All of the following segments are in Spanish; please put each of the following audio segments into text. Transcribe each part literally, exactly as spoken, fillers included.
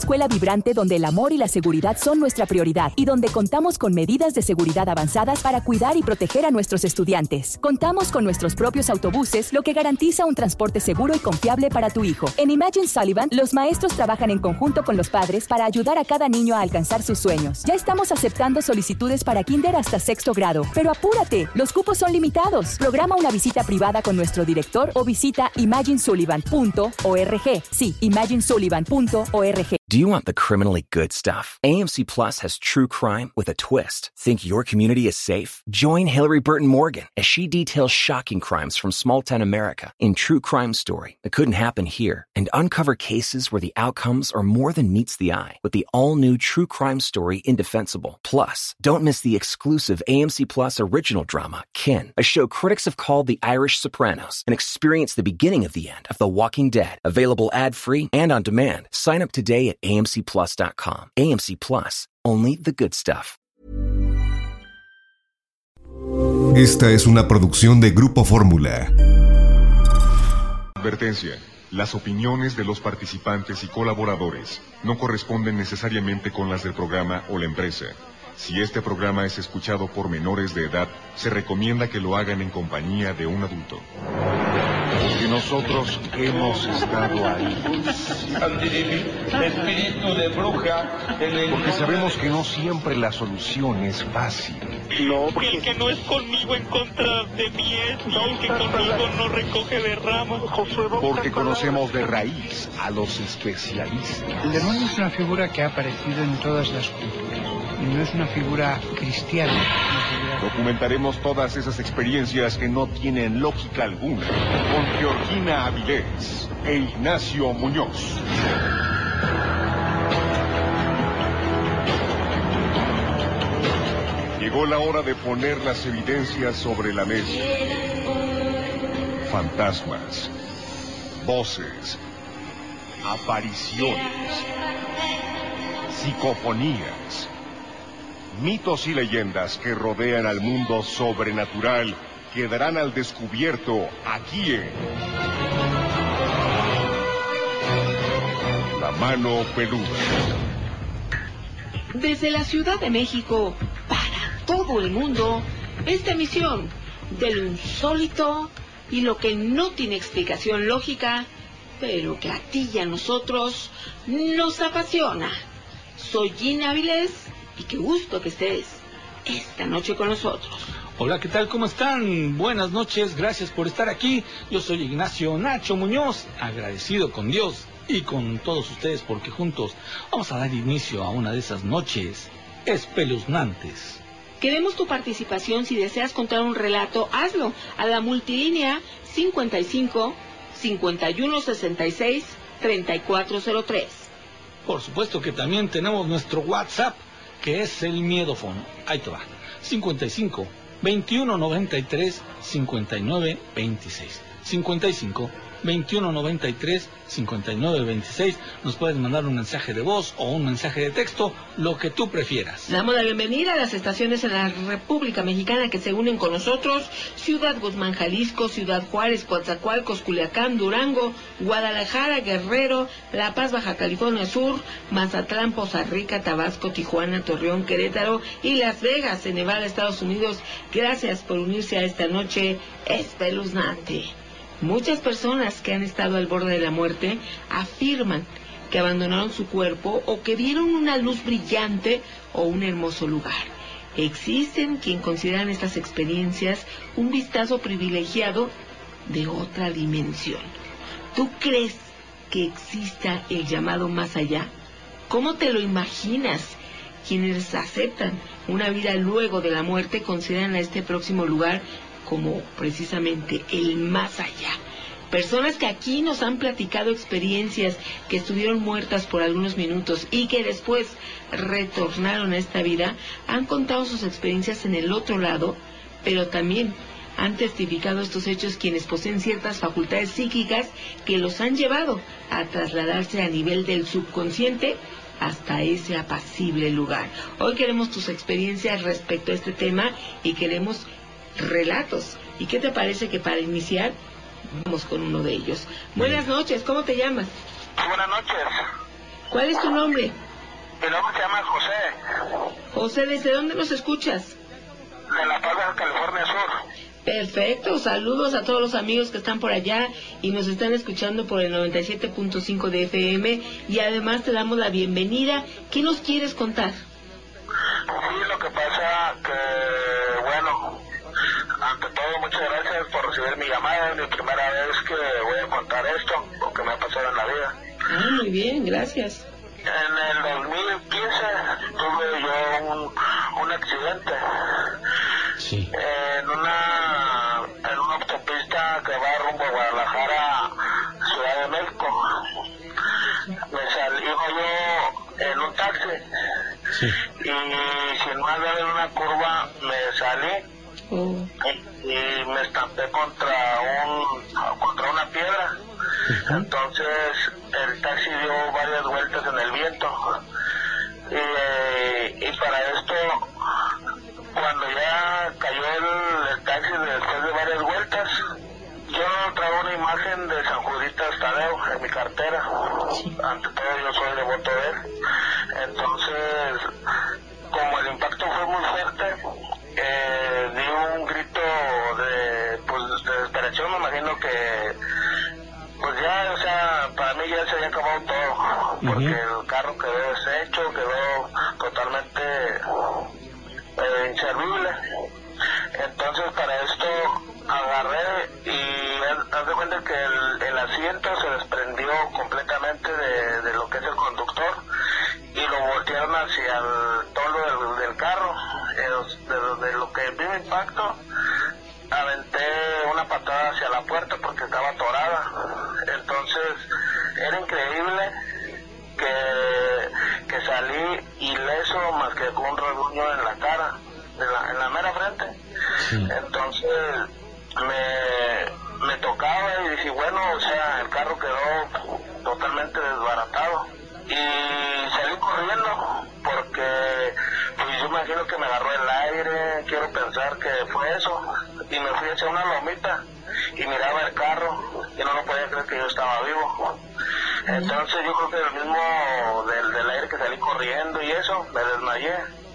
escuela vibrante donde el amor y la seguridad son nuestra prioridad y donde contamos con medidas de seguridad avanzadas para cuidar y proteger a nuestros estudiantes. Contamos con nuestros propios autobuses, lo que garantiza un transporte seguro y confiable para tu hijo. En Imagine Sullivan, los maestros trabajan en conjunto con los padres para ayudar a cada niño a alcanzar sus sueños. Ya estamos aceptando solicitudes para kinder hasta sexto grado, pero apúrate, los cupos son limitados. Programa una visita privada con nuestro director o visita imagine sullivan punto org. Sí, imagine sullivan punto org. Do you want the criminally good stuff? A M C Plus has true crime with a twist. Think your community is safe? Join Hillary Burton Morgan as she details shocking crimes from small town America in True Crime Story that couldn't happen here, and uncover cases where the outcomes are more than meets the eye with the all-new True Crime Story Indefensible. Plus, don't miss the exclusive A M C Plus original drama, Kin, a show critics have called the Irish Sopranos, and experience the beginning of the end of The Walking Dead. Available ad-free and on demand. Sign up today at A M C plus dot com. A M C Plus, only the good stuff. Esta es una producción de Grupo Fórmula. Advertencia. Las opiniones de los participantes y colaboradores no corresponden necesariamente con las del programa o la empresa. Si este programa es escuchado por menores de edad, se recomienda que lo hagan en compañía de un adulto. Porque nosotros hemos estado ahí. Espíritu de bruja. Porque sabemos que no siempre la solución es fácil. No, porque el que no es conmigo en contra de mí es, y el que conmigo no recoge de ramas. Porque conocemos de raíz a los especialistas. El demonio es una figura que ha aparecido en todas las culturas. Y no es una figura cristiana. Documentaremos todas esas experiencias que no tienen lógica alguna con Georgina Avilés e Ignacio Muñoz. Llegó la hora de poner las evidencias sobre la mesa. Fantasmas, voces, apariciones, psicofonías, mitos y leyendas que rodean al mundo sobrenatural quedarán al descubierto aquí en La Mano Peluda. Desde la Ciudad de México, para todo el mundo, esta emisión de lo insólito y lo que no tiene explicación lógica, pero que a ti y a nosotros nos apasiona. Soy Gina Avilés y qué gusto que estés esta noche con nosotros. Hola, ¿qué tal? ¿Cómo están? Buenas noches, gracias por estar aquí. Yo soy Ignacio Nacho Muñoz, agradecido con Dios y con todos ustedes porque juntos vamos a dar inicio a una de esas noches espeluznantes. Queremos tu participación. Si deseas contar un relato, hazlo a la multilínea cincuenta y cinco, cincuenta y uno, sesenta y seis, treinta y cuatro cero tres. Por supuesto que también tenemos nuestro WhatsApp, que es el Miedófono. Ahí te va. cincuenta y cinco, veintiuno noventa y tres, cincuenta y nueve veintiséis. cincuenta y cinco, veintiuno noventa y tres, cincuenta y nueve veintiséis. Nos puedes mandar un mensaje de voz o un mensaje de texto, lo que tú prefieras. Damos la bienvenida a las estaciones en la República Mexicana que se unen con nosotros: Ciudad Guzmán, Jalisco; Ciudad Juárez, Coatzacoalcos, Culiacán, Durango, Guadalajara, Guerrero, La Paz, Baja California Sur, Mazatlán, Poza Rica, Tabasco, Tijuana, Torreón, Querétaro y Las Vegas, en Nevada, Estados Unidos. Gracias por unirse a esta noche espeluznante. Muchas personas que han estado al borde de la muerte afirman que abandonaron su cuerpo o que vieron una luz brillante o un hermoso lugar. Existen quienes consideran estas experiencias un vistazo privilegiado de otra dimensión. ¿Tú crees que exista el llamado más allá? ¿Cómo te lo imaginas? Quienes aceptan una vida luego de la muerte consideran a este próximo lugar como precisamente el más allá. Personas que aquí nos han platicado experiencias, que estuvieron muertas por algunos minutos y que después retornaron a esta vida, han contado sus experiencias en el otro lado, pero también han testificado estos hechos quienes poseen ciertas facultades psíquicas que los han llevado a trasladarse a nivel del subconsciente hasta ese apacible lugar. Hoy queremos tus experiencias respecto a este tema y queremos relatos. ¿Y qué te parece que para iniciar vamos con uno de ellos? Buenas noches, ¿cómo te llamas? Buenas noches. ¿Cuál es tu nombre? Mi nombre se llama José. José, ¿desde dónde nos escuchas? De La Paz, California Sur. Perfecto, saludos a todos los amigos que están por allá y nos están escuchando por el noventa y siete punto cinco de F M, y además te damos la bienvenida. ¿Qué nos quieres contar? Sí, lo que pasa que, bueno, ante todo muchas gracias por recibir mi llamada. Es mi primera vez que voy a contar esto, lo que me ha pasado en la vida. Ah, muy bien, gracias. En el dos mil quince tuve yo un, un accidente. Sí. En una, en una autopista que va rumbo a Guadalajara, Ciudad de México. Me salí yo en un taxi. Sí. Y sin más ver en una curva me salí. Oh. Y, y me estampé contra un contra una piedra. Uh-huh. Entonces el taxi dio varias vueltas en el viento. Y, y para esto, cuando ya cayó el, el taxi después de varias vueltas, yo traigo una imagen de San Juditas Tadeo en mi cartera. Sí. Ante todo yo soy devoto de él. Entonces, como el impacto fue muy fuerte, eh, di un grito de, pues, de desesperación. Me imagino que pues ya, o sea, para mí ya se había acabado todo, porque uh-huh. el carro quedó deshecho, quedó totalmente eh, inservible. Entonces para esto agarré y haz de cuenta que el, el asiento se desprendió completamente de, de lo que es el conductor y lo voltearon hacia el toldo del, del carro. De, de lo que vi el impacto, aventé una patada hacia la puerta porque estaba atorada. Entonces era increíble que, que salí ileso más que con un rasguño en la cara, en la, en la mera frente. Sí. Entonces me, me tocaba y dije, bueno, o sea, el carro quedó totalmente desbaratado y salí corriendo porque pues yo imagino que me agarró el aire, quiero pensar que fue eso, y me fui hacia una lomita y miraba el carro y no me podía creer que yo estaba vivo. Entonces yo creo que el mismo del, del aire que salí corriendo y eso, me desmayé.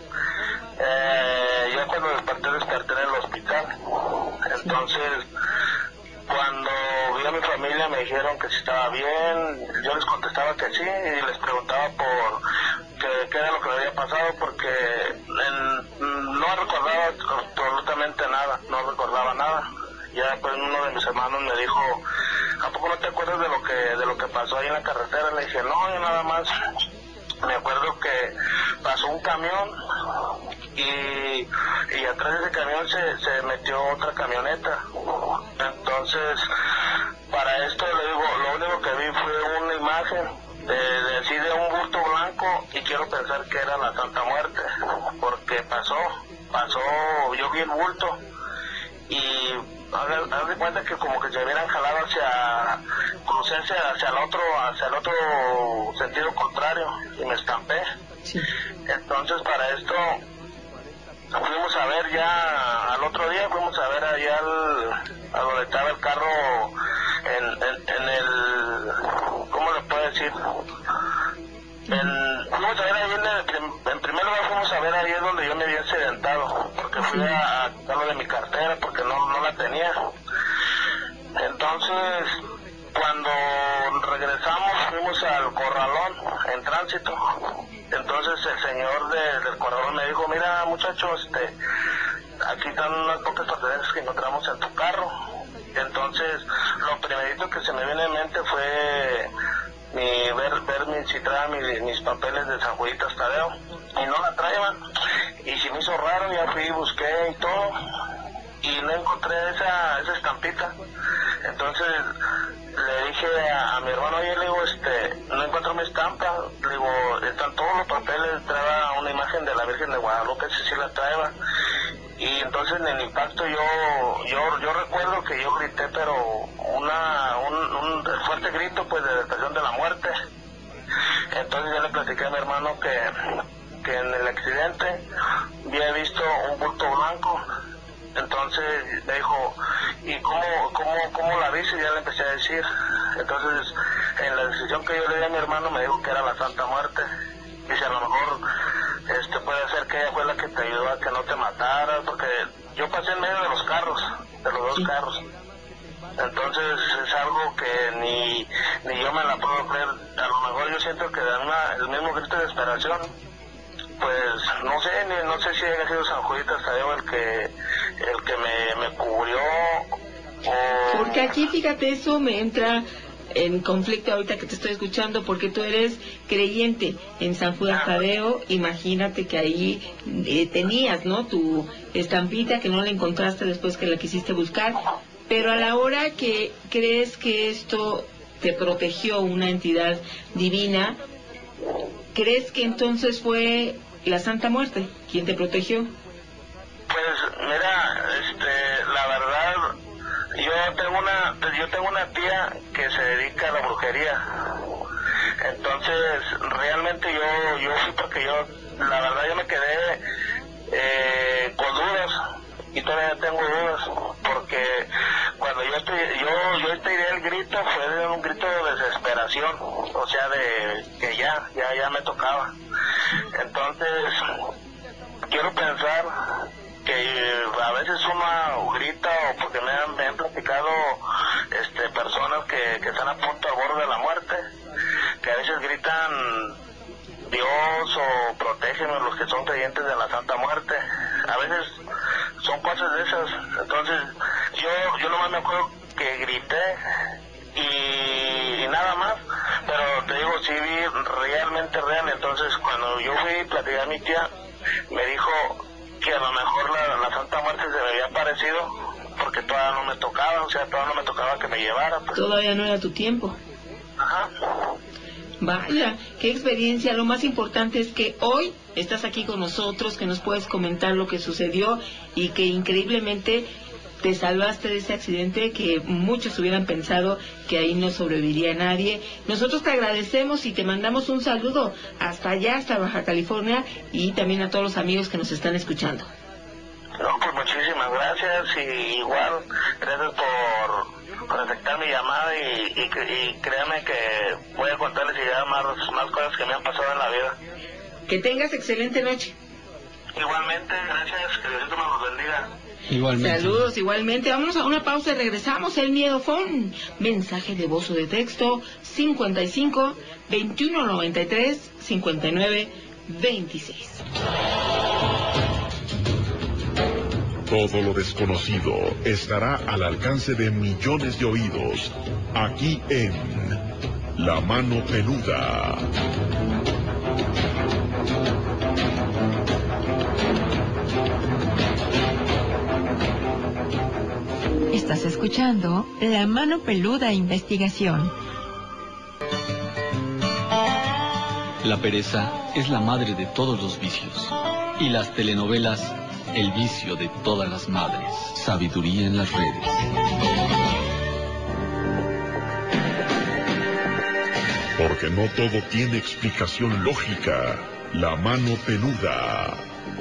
Eh, ya cuando desperté, desperté en el hospital. Entonces cuando vi a mi familia me dijeron que si estaba bien, yo les contestaba que sí y les preguntaba por qué, qué era lo que me había pasado porque en, no recordaba absolutamente nada, no recordaba nada. Ya pues uno de mis hermanos me dijo, ¿a poco no te acuerdas de lo que de lo que pasó ahí en la carretera? Le dije, no, yo nada más me acuerdo que pasó un camión y, y atrás de ese camión se, se metió otra camioneta. Entonces, para esto le digo, lo único que vi fue una imagen de, de así de un bulto blanco y quiero pensar que era la Santa Muerte, porque pasó, pasó, yo vi el bulto y haz, haz de cuenta que como que se hubieran jalado hacia, crucé hacia, hacia el otro, hacia el otro sentido contrario y me estampé. Sí. Entonces para esto fuimos a ver ya, al otro día fuimos a ver allá al, a donde estaba el carro en, en, en el, ¿cómo le puedo decir? En, fuimos a ver ahí en, el, en primer lugar fuimos a ver ahí es donde yo me había accidentado, porque fui a, a quitarlo de mi cartera porque no, no la tenía. Entonces cuando regresamos fuimos al corralón en tránsito. Entonces el señor de, del corralón me dijo, mira muchachos, este, aquí están unas pocas pertenencias que encontramos en tu carro. Entonces lo primerito que se me viene en mente fue mi, ver, ver mi, si traía mis, mis papeles de San Juditas Tadeo y no la traían. Y se me hizo raro, ya fui y busqué y todo y no encontré esa, esa estampita. Entonces le dije a, a mi hermano, oye, le digo, este, no encuentro mi estampa, le digo, están todos los papeles, traía una imagen de la Virgen de Guadalupe, si sí la traía. Y entonces en el impacto yo yo yo recuerdo que yo grité, pero una un, un fuerte grito pues de expresión de la muerte. Entonces yo le platiqué a mi hermano que, que en el accidente había visto un bulto blanco. Entonces me dijo, ¿y cómo, cómo, cómo la viste? Y ya le empecé a decir. Entonces en la decisión que yo le di a mi hermano me dijo que era la Santa Muerte. Dice, a lo mejor este puede ser que ella fue la que te ayudó a que no te mataras, porque yo pasé en medio de los carros, de los dos sí. carros. Entonces es algo que ni, ni yo me la puedo creer. A lo mejor yo siento que da una, el mismo grito de desesperación. Pues no sé, ni, no sé si haya sido San Juditas Tadeo el que, el que me, me cubrió o... Porque aquí, fíjate, eso me entra en conflicto ahorita que te estoy escuchando, porque tú eres creyente en San Judas Tadeo. Imagínate que ahí eh, tenías, ¿no?, tu estampita que no la encontraste después que la quisiste buscar, pero a la hora que crees que esto te protegió una entidad divina, ¿crees que entonces fue la Santa Muerte quien te protegió? Pues mira, este, la verdad, yo tengo una, yo tengo una tía que se dedica a la brujería. Entonces, realmente yo, yo fui porque yo, la verdad, yo me quedé eh, con dudas y todavía tengo dudas, porque cuando yo estoy, yo, yo tiré el grito fue un grito de desesperación, o sea, de que ya, ya, ya me tocaba. Entonces, quiero pensar que a veces uno grita, o porque me han, me han platicado este, personas que, que están a punto al borde de la muerte, que a veces gritan Dios o protégeme, los que son creyentes de la Santa Muerte. A veces son cosas de esas. Entonces yo yo nomás me acuerdo que grité y, y nada más, pero te digo, sí vi realmente real. Entonces cuando yo fui y platicé a mi tía, me dijo que a lo mejor la, la Santa Muerte se me había parecido porque todavía no me tocaba, o sea, todavía no me tocaba que me llevara, pues. Todavía no era tu tiempo. Ajá. Vaya, qué experiencia. Lo más importante es que hoy estás aquí con nosotros, que nos puedes comentar lo que sucedió y que increíblemente te salvaste de ese accidente que muchos hubieran pensado que ahí no sobreviviría nadie. Nosotros te agradecemos y te mandamos un saludo hasta allá, hasta Baja California, y también a todos los amigos que nos están escuchando. No, pues muchísimas gracias, y igual gracias por, por aceptar mi llamada, y, y, y créanme que voy a contarles ya más, más cosas que me han pasado en la vida. Que tengas excelente noche. Igualmente, gracias, que Diosito me los bendiga. Igualmente. Saludos, igualmente. Vámonos a una pausa y regresamos. El Miedo Phone. Mensaje de voz o de texto cincuenta y cinco, veintiuno noventa y tres, cincuenta y nueve, veintiséis. Todo lo desconocido estará al alcance de millones de oídos, aquí en La Mano Peluda. Estás escuchando La Mano Peluda Investigación. La pereza es la madre de todos los vicios, y las telenovelas el vicio de todas las madres. Sabiduría en las redes. Porque no todo tiene explicación lógica. La Mano Peluda.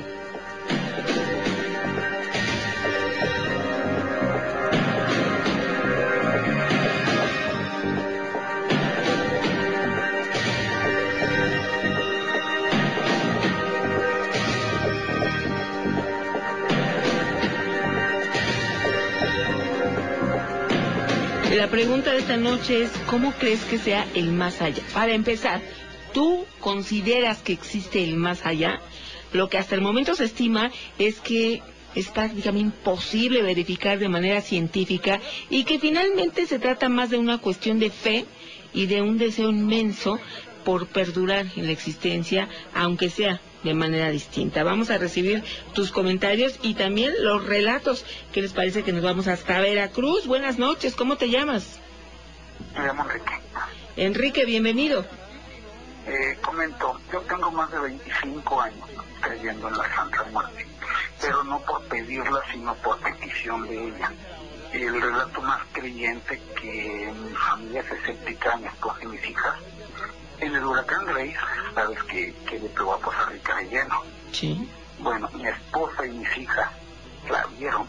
La pregunta de esta noche es, ¿cómo crees que sea el más allá? Para empezar, ¿tú consideras que existe el más allá? Lo que hasta el momento se estima es que es prácticamente imposible verificar de manera científica y que finalmente se trata más de una cuestión de fe y de un deseo inmenso por perdurar en la existencia, aunque sea de manera distinta. Vamos a recibir tus comentarios y también los relatos. ¿Qué les parece que nos vamos hasta Veracruz? Buenas noches, ¿cómo te llamas? Me llamo Enrique. Enrique, bienvenido. Eh, comento, yo tengo más de veinticinco años creyendo en la Santa Muerte, pero no por pedirla, sino por petición de ella. El relato más creyente que mi familia es escéptica, mi esposa y mis hijas. En el huracán Grace, sabes que, que le pegó a Costa Rica de lleno. Sí. Bueno, mi esposa y mis hijas la vieron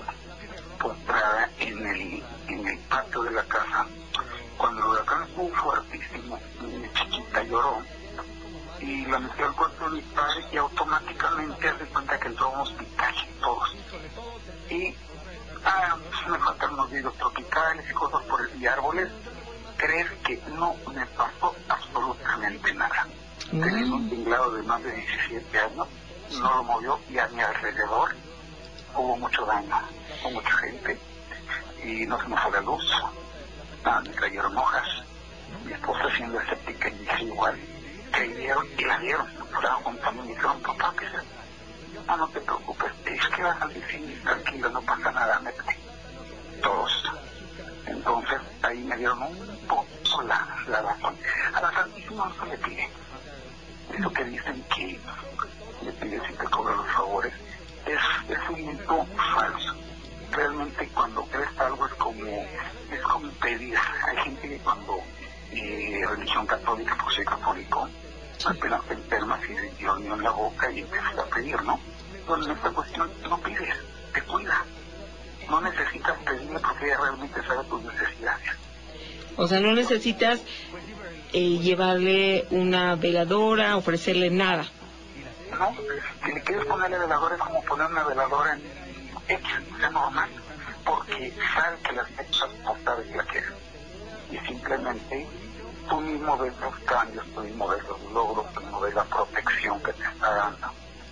postrada en el, en el patio de la casa. Cuando el huracán estuvo fuertísimo, deterioró y la metí al cuarto de mis padres y automáticamente hace cuenta que entró a un hospital todos. Y ah, pues me faltan los vidrios tropicales y cosas por el, y árboles. Crees que no me pasó absolutamente nada. Mm. Tenía un tinglado de más de diecisiete años, no lo movió, y a mi alrededor hubo mucho daño, hubo mucha gente, y no se me fue la luz, ah, me cayeron hojas. Mi esposa siendo escéptica y dije igual, creyeron y la vieron, fueron junto a mí y me dijeron, papá, ¿qué es eso? No, no te preocupes, es que vas a decir, tranquilo, no pasa nada, métete. Todos. Entonces, ahí me dieron un poco la, la razón. A la Santísima no se le pide. Eso que dicen que le pides y te cobran los favores, es, es un mito falso. Realmente cuando crees algo es como, es como pedir. Hay gente que cuando eh, religión católica, pues soy católico, apenas te enfermas y de Dios en la boca y empiezas a pedir, ¿no? Pero en esta cuestión no pides, te cuidas. No necesitas pedirle porque ella realmente sabe tus necesidades. O sea, no necesitas eh, llevarle una veladora, ofrecerle nada. No, si le quieres ponerle veladora es como poner una veladora en X, es normal, porque sabe que las fechas no sabe que la quieres. Y simplemente tú mismo ves los cambios, tú mismo ves los logros, tú mismo ves la protección que te está dando.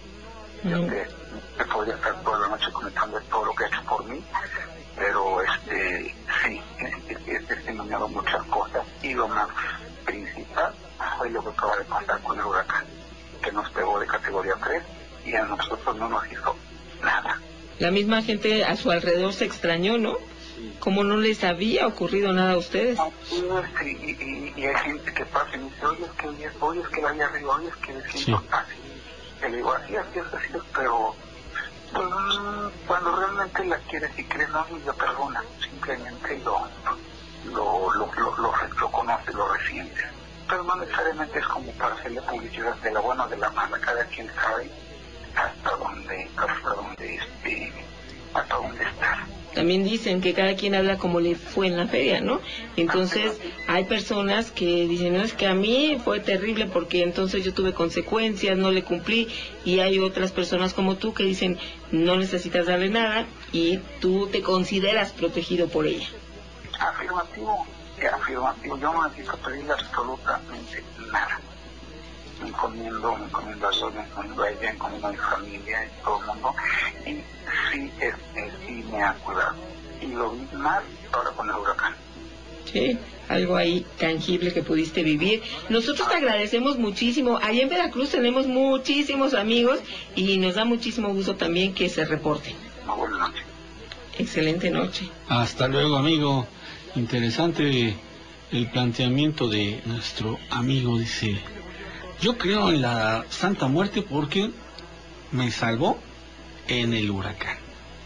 Yo te, te podría estar toda la noche comentando todo lo que ha hecho por mí, pero este sí, he testimoniado muchas cosas y lo más principal fue lo que acaba de pasar con el huracán, que nos pegó de categoría tres y a nosotros no nos hizo nada. La misma gente a su alrededor se extrañó, ¿no? Como no les había ocurrido nada a ustedes. No, y, y, y hay gente que pasa y me dice, oye, es que hoy es, hoy es que la había arriba, oye, es que me siento sí. Fácil. Que le digo, así, así, así, pero pues, cuando realmente la quieres y crees, no lo perdona, simplemente lo lo, lo, lo, lo, lo conoce, lo resiente. Pero no necesariamente es como para hacerle publicidad de la buena o de la mala, cada quien sabe hasta dónde, hasta dónde, este, hasta dónde está. También dicen que cada quien habla como le fue en la feria, ¿no? Entonces hay personas que dicen, no, es que a mí fue terrible porque entonces yo tuve consecuencias, no le cumplí, y hay otras personas como tú que dicen, no necesitas darle nada y tú te consideras protegido por ella. Afirmativo, afirmativo, yo no necesito pedirle absolutamente nada. Me encomiendo, me encomiendo a Dios, me encomiendo a ella, me encomiendo a mi familia y todo el mundo, y sí, este, sí me ha cuidado. Y lo vi más ahora con el huracán. Sí, algo ahí tangible que pudiste vivir. Nosotros te agradecemos muchísimo. Allá en Veracruz tenemos muchísimos amigos y nos da muchísimo gusto también que se reporten. Una buena noche. Excelente noche. Hasta luego, amigo. Interesante el planteamiento de nuestro amigo, dice... Yo creo en la Santa Muerte porque me salvó en el huracán.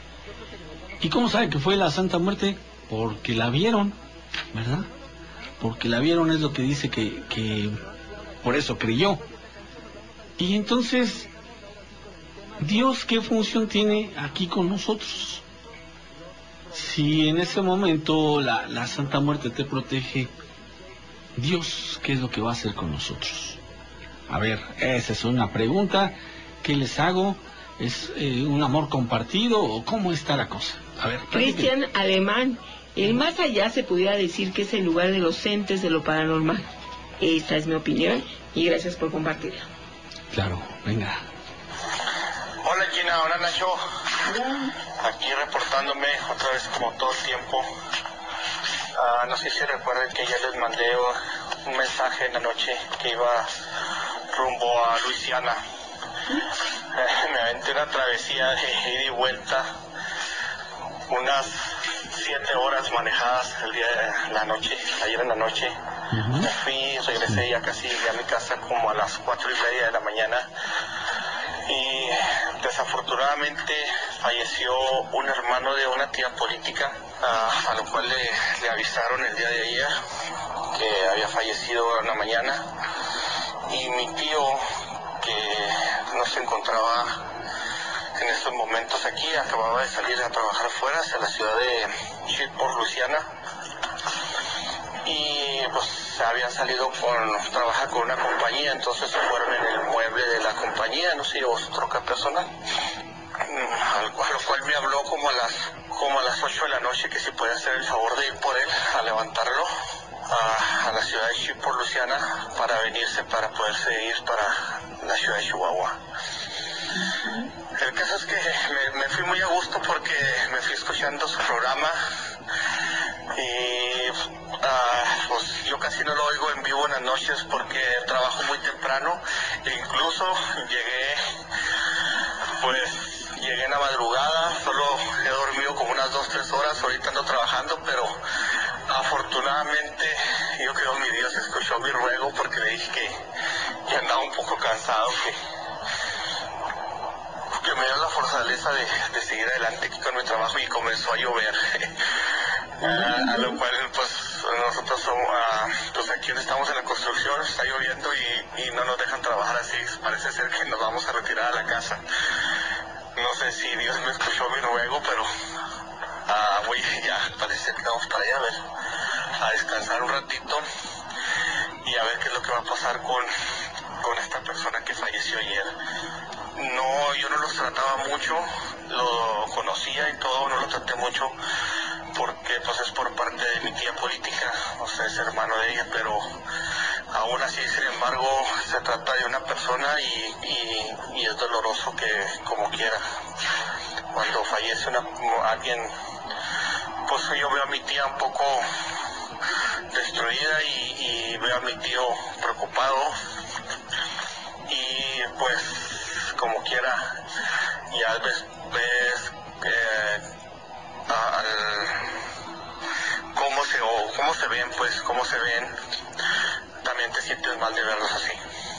¿Y cómo sabe que fue la Santa Muerte? Porque la vieron, ¿verdad? Porque la vieron es lo que dice que, que por eso creyó. Y entonces, ¿Dios qué función tiene aquí con nosotros? Si en ese momento la, la Santa Muerte te protege, Dios, ¿qué es lo que va a hacer con nosotros? A ver, esa es una pregunta que les hago. ¿Es eh, un amor compartido o cómo está la cosa? A ver, Cristian Alemán, el más allá se pudiera decir que es el lugar de los entes de lo paranormal. Esta es mi opinión y gracias por compartirla. Claro, venga. Hola Gina, hola Nacho. Hola. Aquí reportándome otra vez como todo el tiempo. Uh, no sé si recuerden que ya les mandé un mensaje en la noche que iba rumbo a Luisiana. Eh, me aventé una travesía de ida y vuelta, unas siete horas manejadas el día de la noche, ayer en la noche. Uh-huh. Me fui, regresé ya casi a mi casa como a las cuatro y media de la mañana. Y desafortunadamente falleció un hermano de una tía política, a, a lo cual le, le avisaron el día de ayer que había fallecido en la mañana. Y mi tío, que no se encontraba en estos momentos aquí, acababa de salir a trabajar fuera hacia la ciudad de Shreveport, Luisiana. Y pues habían salido con trabajar con una compañía, entonces se fueron en el mueble de la compañía, no se llevó su troca personal. Al cual, lo cual me habló como a las como a las ocho de la noche que si podía hacer el favor de ir por él a levantarlo a, a la ciudad de Shippor, Luisiana, para venirse, para poderse ir para la ciudad de Chihuahua. El caso es que me, me fui muy a gusto porque me fui escuchando su programa y uh, pues yo casi no lo oigo en vivo en las noches porque trabajo muy temprano e incluso llegué pues llegué en la madrugada, solo he dormido como unas dos, tres horas, ahorita ando trabajando, pero afortunadamente yo creo mi Dios escuchó mi ruego porque le dije que, que andaba un poco cansado, que, que me dio la fortaleza de, de seguir adelante aquí con mi trabajo y comenzó a llover. a, a lo cual pues nosotros somos, uh, pues aquí estamos en la construcción, está lloviendo y, y no nos dejan trabajar así, parece ser que nos vamos a retirar a la casa. No sé si Dios me escuchó mi ruego, pero uh, voy ya, parece que vamos para allá a ver, a descansar un ratito y a ver qué es lo que va a pasar con, con esta persona que falleció ayer. No, yo no los trataba mucho, lo conocía y todo, no lo traté mucho porque pues es por parte de mi tía política, o sea, es hermano de ella, pero aún así, sin embargo, se trata de una persona y, y, y es doloroso que, como quiera, cuando fallece una, alguien, pues yo veo a mi tía un poco destruida y, y veo a mi tío preocupado y pues, como quiera, ya ves, ves eh, al, cómo se, o cómo se ven, pues, cómo se ven, también te sientes mal de verlos así.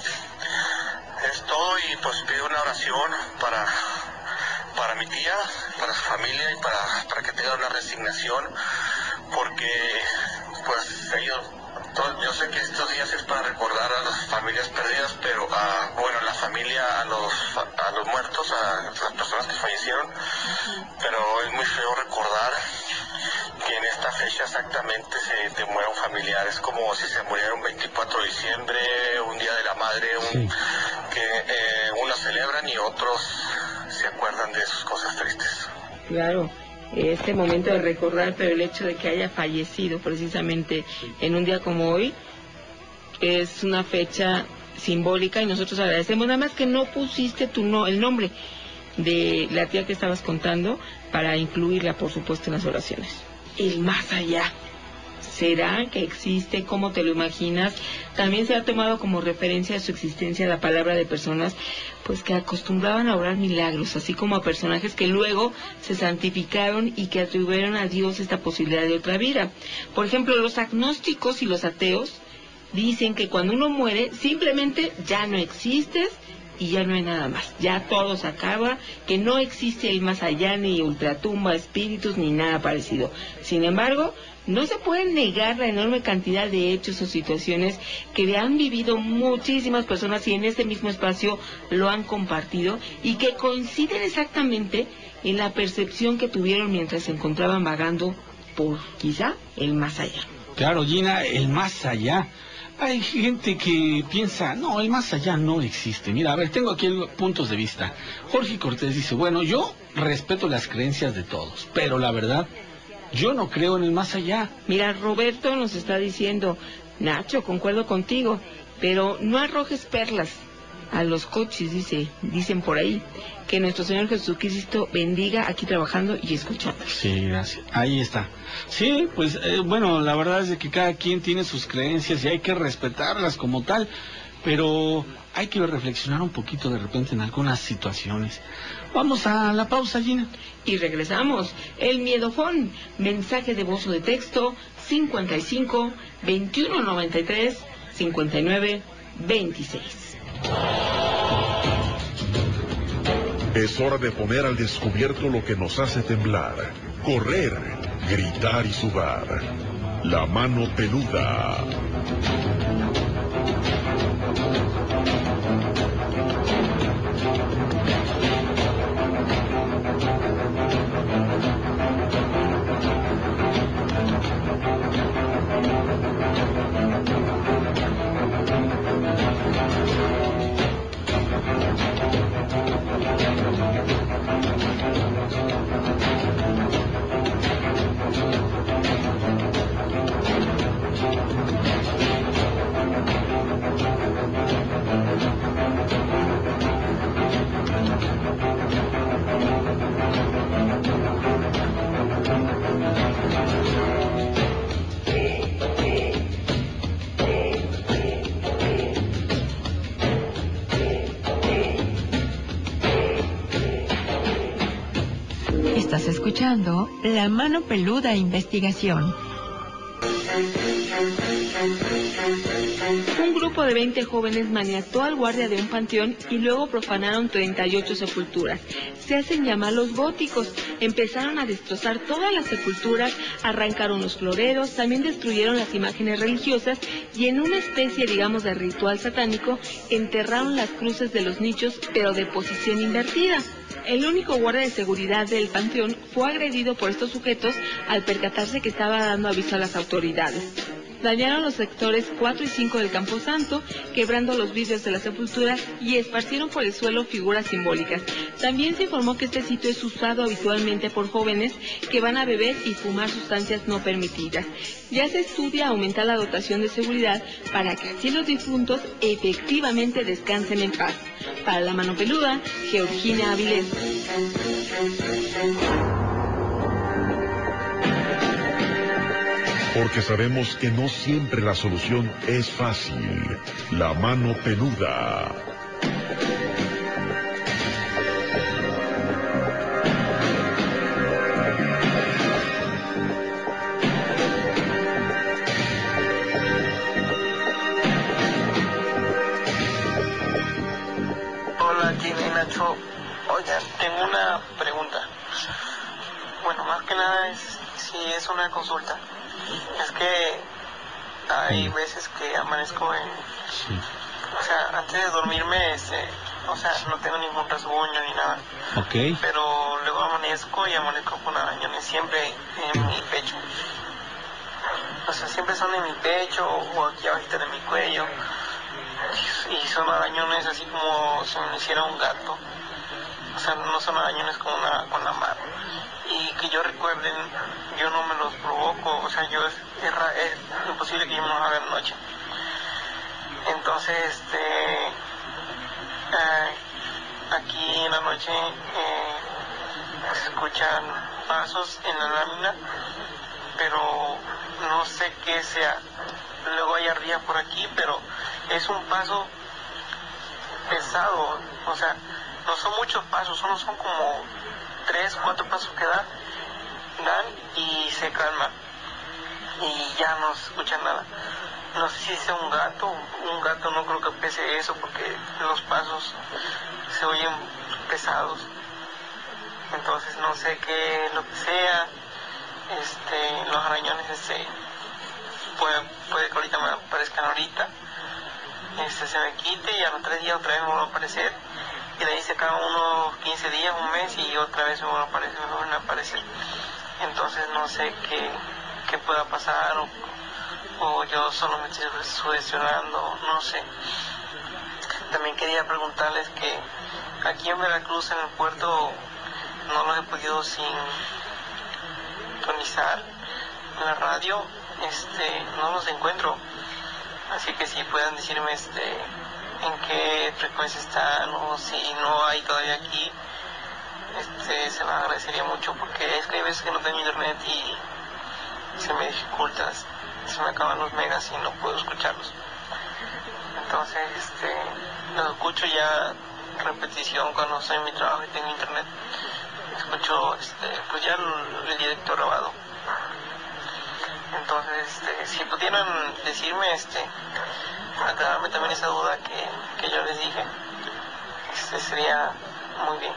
Es todo y pues pido una oración para, para mi tía, para su familia y para, para que tenga una resignación, porque pues ellos, todo, yo sé que estos días es para recordar a las familias perdidas, pero a, bueno, la familia, a los, a los muertos, a las personas que fallecieron, pero es muy feo recordar que en esta fecha exactamente se te muera un familiar, es como si se muriera un veinticuatro de diciembre, un día de la madre, un, sí. que eh, unos celebran y otros se acuerdan de sus cosas tristes. Claro, este momento de recordar, pero el hecho de que haya fallecido precisamente en un día como hoy es una fecha simbólica y nosotros agradecemos, nada más que no pusiste tu no, el nombre de la tía que estabas contando para incluirla, por supuesto, en las oraciones. El más allá, ¿será que existe? ¿Cómo te lo imaginas? También se ha tomado como referencia a su existencia la palabra de personas pues que acostumbraban a obrar milagros, así como a personajes que luego se santificaron y que atribuyeron a Dios esta posibilidad de otra vida. Por ejemplo, los agnósticos y los ateos dicen que cuando uno muere simplemente ya no existes y ya no hay nada más, ya todo se acaba, que no existe el más allá, ni ultratumba, espíritus, ni nada parecido. Sin embargo, no se puede negar la enorme cantidad de hechos o situaciones que han vivido muchísimas personas y en este mismo espacio lo han compartido y que coinciden exactamente en la percepción que tuvieron mientras se encontraban vagando por, quizá, el más allá. Claro, Gina, el más allá. Hay gente que piensa, no, el más allá no existe. Mira, a ver, tengo aquí puntos de vista. Jorge Cortés dice, bueno, yo respeto las creencias de todos, pero la verdad, yo no creo en el más allá. Mira, Roberto nos está diciendo, Nacho, concuerdo contigo, pero no arrojes perlas a los coches, dice, dicen por ahí. Que nuestro Señor Jesucristo bendiga aquí trabajando y escuchando. Sí, gracias. Ahí está. Sí, pues eh, bueno, la verdad es de que cada quien tiene sus creencias y hay que respetarlas como tal, pero hay que reflexionar un poquito de repente en algunas situaciones. Vamos a la pausa, Gina. Y regresamos. El miedofón, mensaje de voz o de texto, cincuenta y cinco, veintiuno noventa y tres, cincuenta y nueve, veintiséis. Es hora de poner al descubierto lo que nos hace temblar, correr, gritar y sudar. La mano peluda. Estás escuchando La Mano Peluda Investigación. Un grupo de veinte jóvenes maniató al guardia de un panteón y luego profanaron treinta y ocho sepulturas. Se hacen llamar los góticos. Empezaron a destrozar todas las sepulturas, arrancaron los floreros, también destruyeron las imágenes religiosas y en una especie, digamos, de ritual satánico, enterraron las cruces de los nichos, pero de posición invertida. El único guardia de seguridad del panteón fue agredido por estos sujetos al percatarse que estaba dando aviso a las autoridades. Dañaron los sectores cuatro y cinco del Camposanto, quebrando los vidrios de las sepulturas y esparcieron por el suelo figuras simbólicas. También se informó que este sitio es usado habitualmente por jóvenes que van a beber y fumar sustancias no permitidas. Ya se estudia aumentar la dotación de seguridad para que así los difuntos efectivamente descansen en paz. Para La Mano Peluda, Georgina Avilés. Porque sabemos que no siempre la solución es fácil. La Mano Peluda. Hola, Gina y Nacho. Oigan, tengo una pregunta. Bueno, más que nada es si es una consulta. Es que hay veces que amanezco en... Sí. O sea, antes de dormirme, este, o sea, no tengo ningún rasguño ni nada. Ok. Pero luego amanezco y amanezco con arañones siempre en mi pecho. O sea, siempre son en mi pecho o aquí abajito de mi cuello. Y son arañones así como si me hiciera un gato. O sea, no son arañones con, una, con la mano. Y que yo recuerden, yo no me los provoco, o sea, yo es, es, es imposible que yo me los haga de noche. Entonces, este, eh, aquí en la noche eh, se escuchan pasos en la lámina, pero no sé qué sea. Luego hay ardillas por aquí, pero es un paso pesado, o sea, no son muchos pasos, solo son como tres, cuatro pasos que dan, dan y se calman y ya no se escucha nada. No sé si sea un gato, un gato no creo que pese eso porque los pasos se oyen pesados. Entonces no sé qué es lo que sea. Este, los arañones este, puede, puede que ahorita me aparezcan ahorita, este, se me quite y a los tres días otra vez me vuelve a aparecer. Y le dice cada unos quince días, un mes y otra vez me vuelve a aparecer, me vuelven a aparecer. Entonces no sé qué, qué pueda pasar o, o yo solo me estoy sugestionando, no sé. También quería preguntarles que aquí en Veracruz, en el puerto, no los he podido sintonizar en la radio, este, no los encuentro. Así que si puedan decirme este en qué frecuencia están o si no hay todavía aquí, este, se me agradecería mucho porque es que hay veces que no tengo internet y se me dificulta, se me acaban los megas y no puedo escucharlos. Entonces, este, los escucho ya en repetición cuando estoy en mi trabajo y tengo internet. Escucho, este, pues ya el, el directo grabado. Entonces, este, si pudieran decirme, este, aclararme también esa duda que, que yo les dije, este, sería muy bien.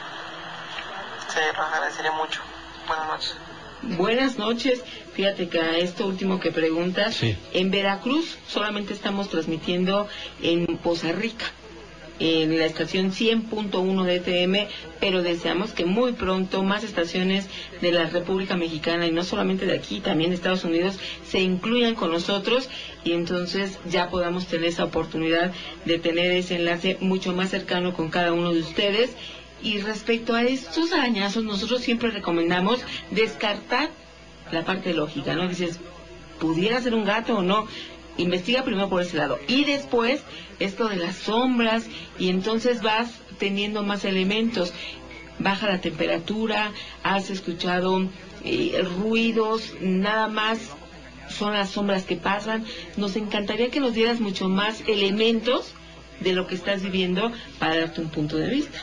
Se los agradecería mucho. Buenas noches. Buenas noches. Fíjate que a esto último que preguntas, sí. En Veracruz solamente estamos transmitiendo en Poza Rica, en la estación cien punto uno de F M, pero deseamos que muy pronto más estaciones de la República Mexicana, y no solamente de aquí, también de Estados Unidos, se incluyan con nosotros y entonces ya podamos tener esa oportunidad de tener ese enlace mucho más cercano con cada uno de ustedes. Y respecto a estos arañazos, nosotros siempre recomendamos descartar la parte lógica, ¿no? Dices, ¿pudiera ser un gato o no? Investiga primero por ese lado. Y después, esto de las sombras, y entonces vas teniendo más elementos. Baja la temperatura, has escuchado eh, ruidos, nada más son las sombras que pasan. Nos encantaría que nos dieras mucho más elementos de lo que estás viviendo para darte un punto de vista.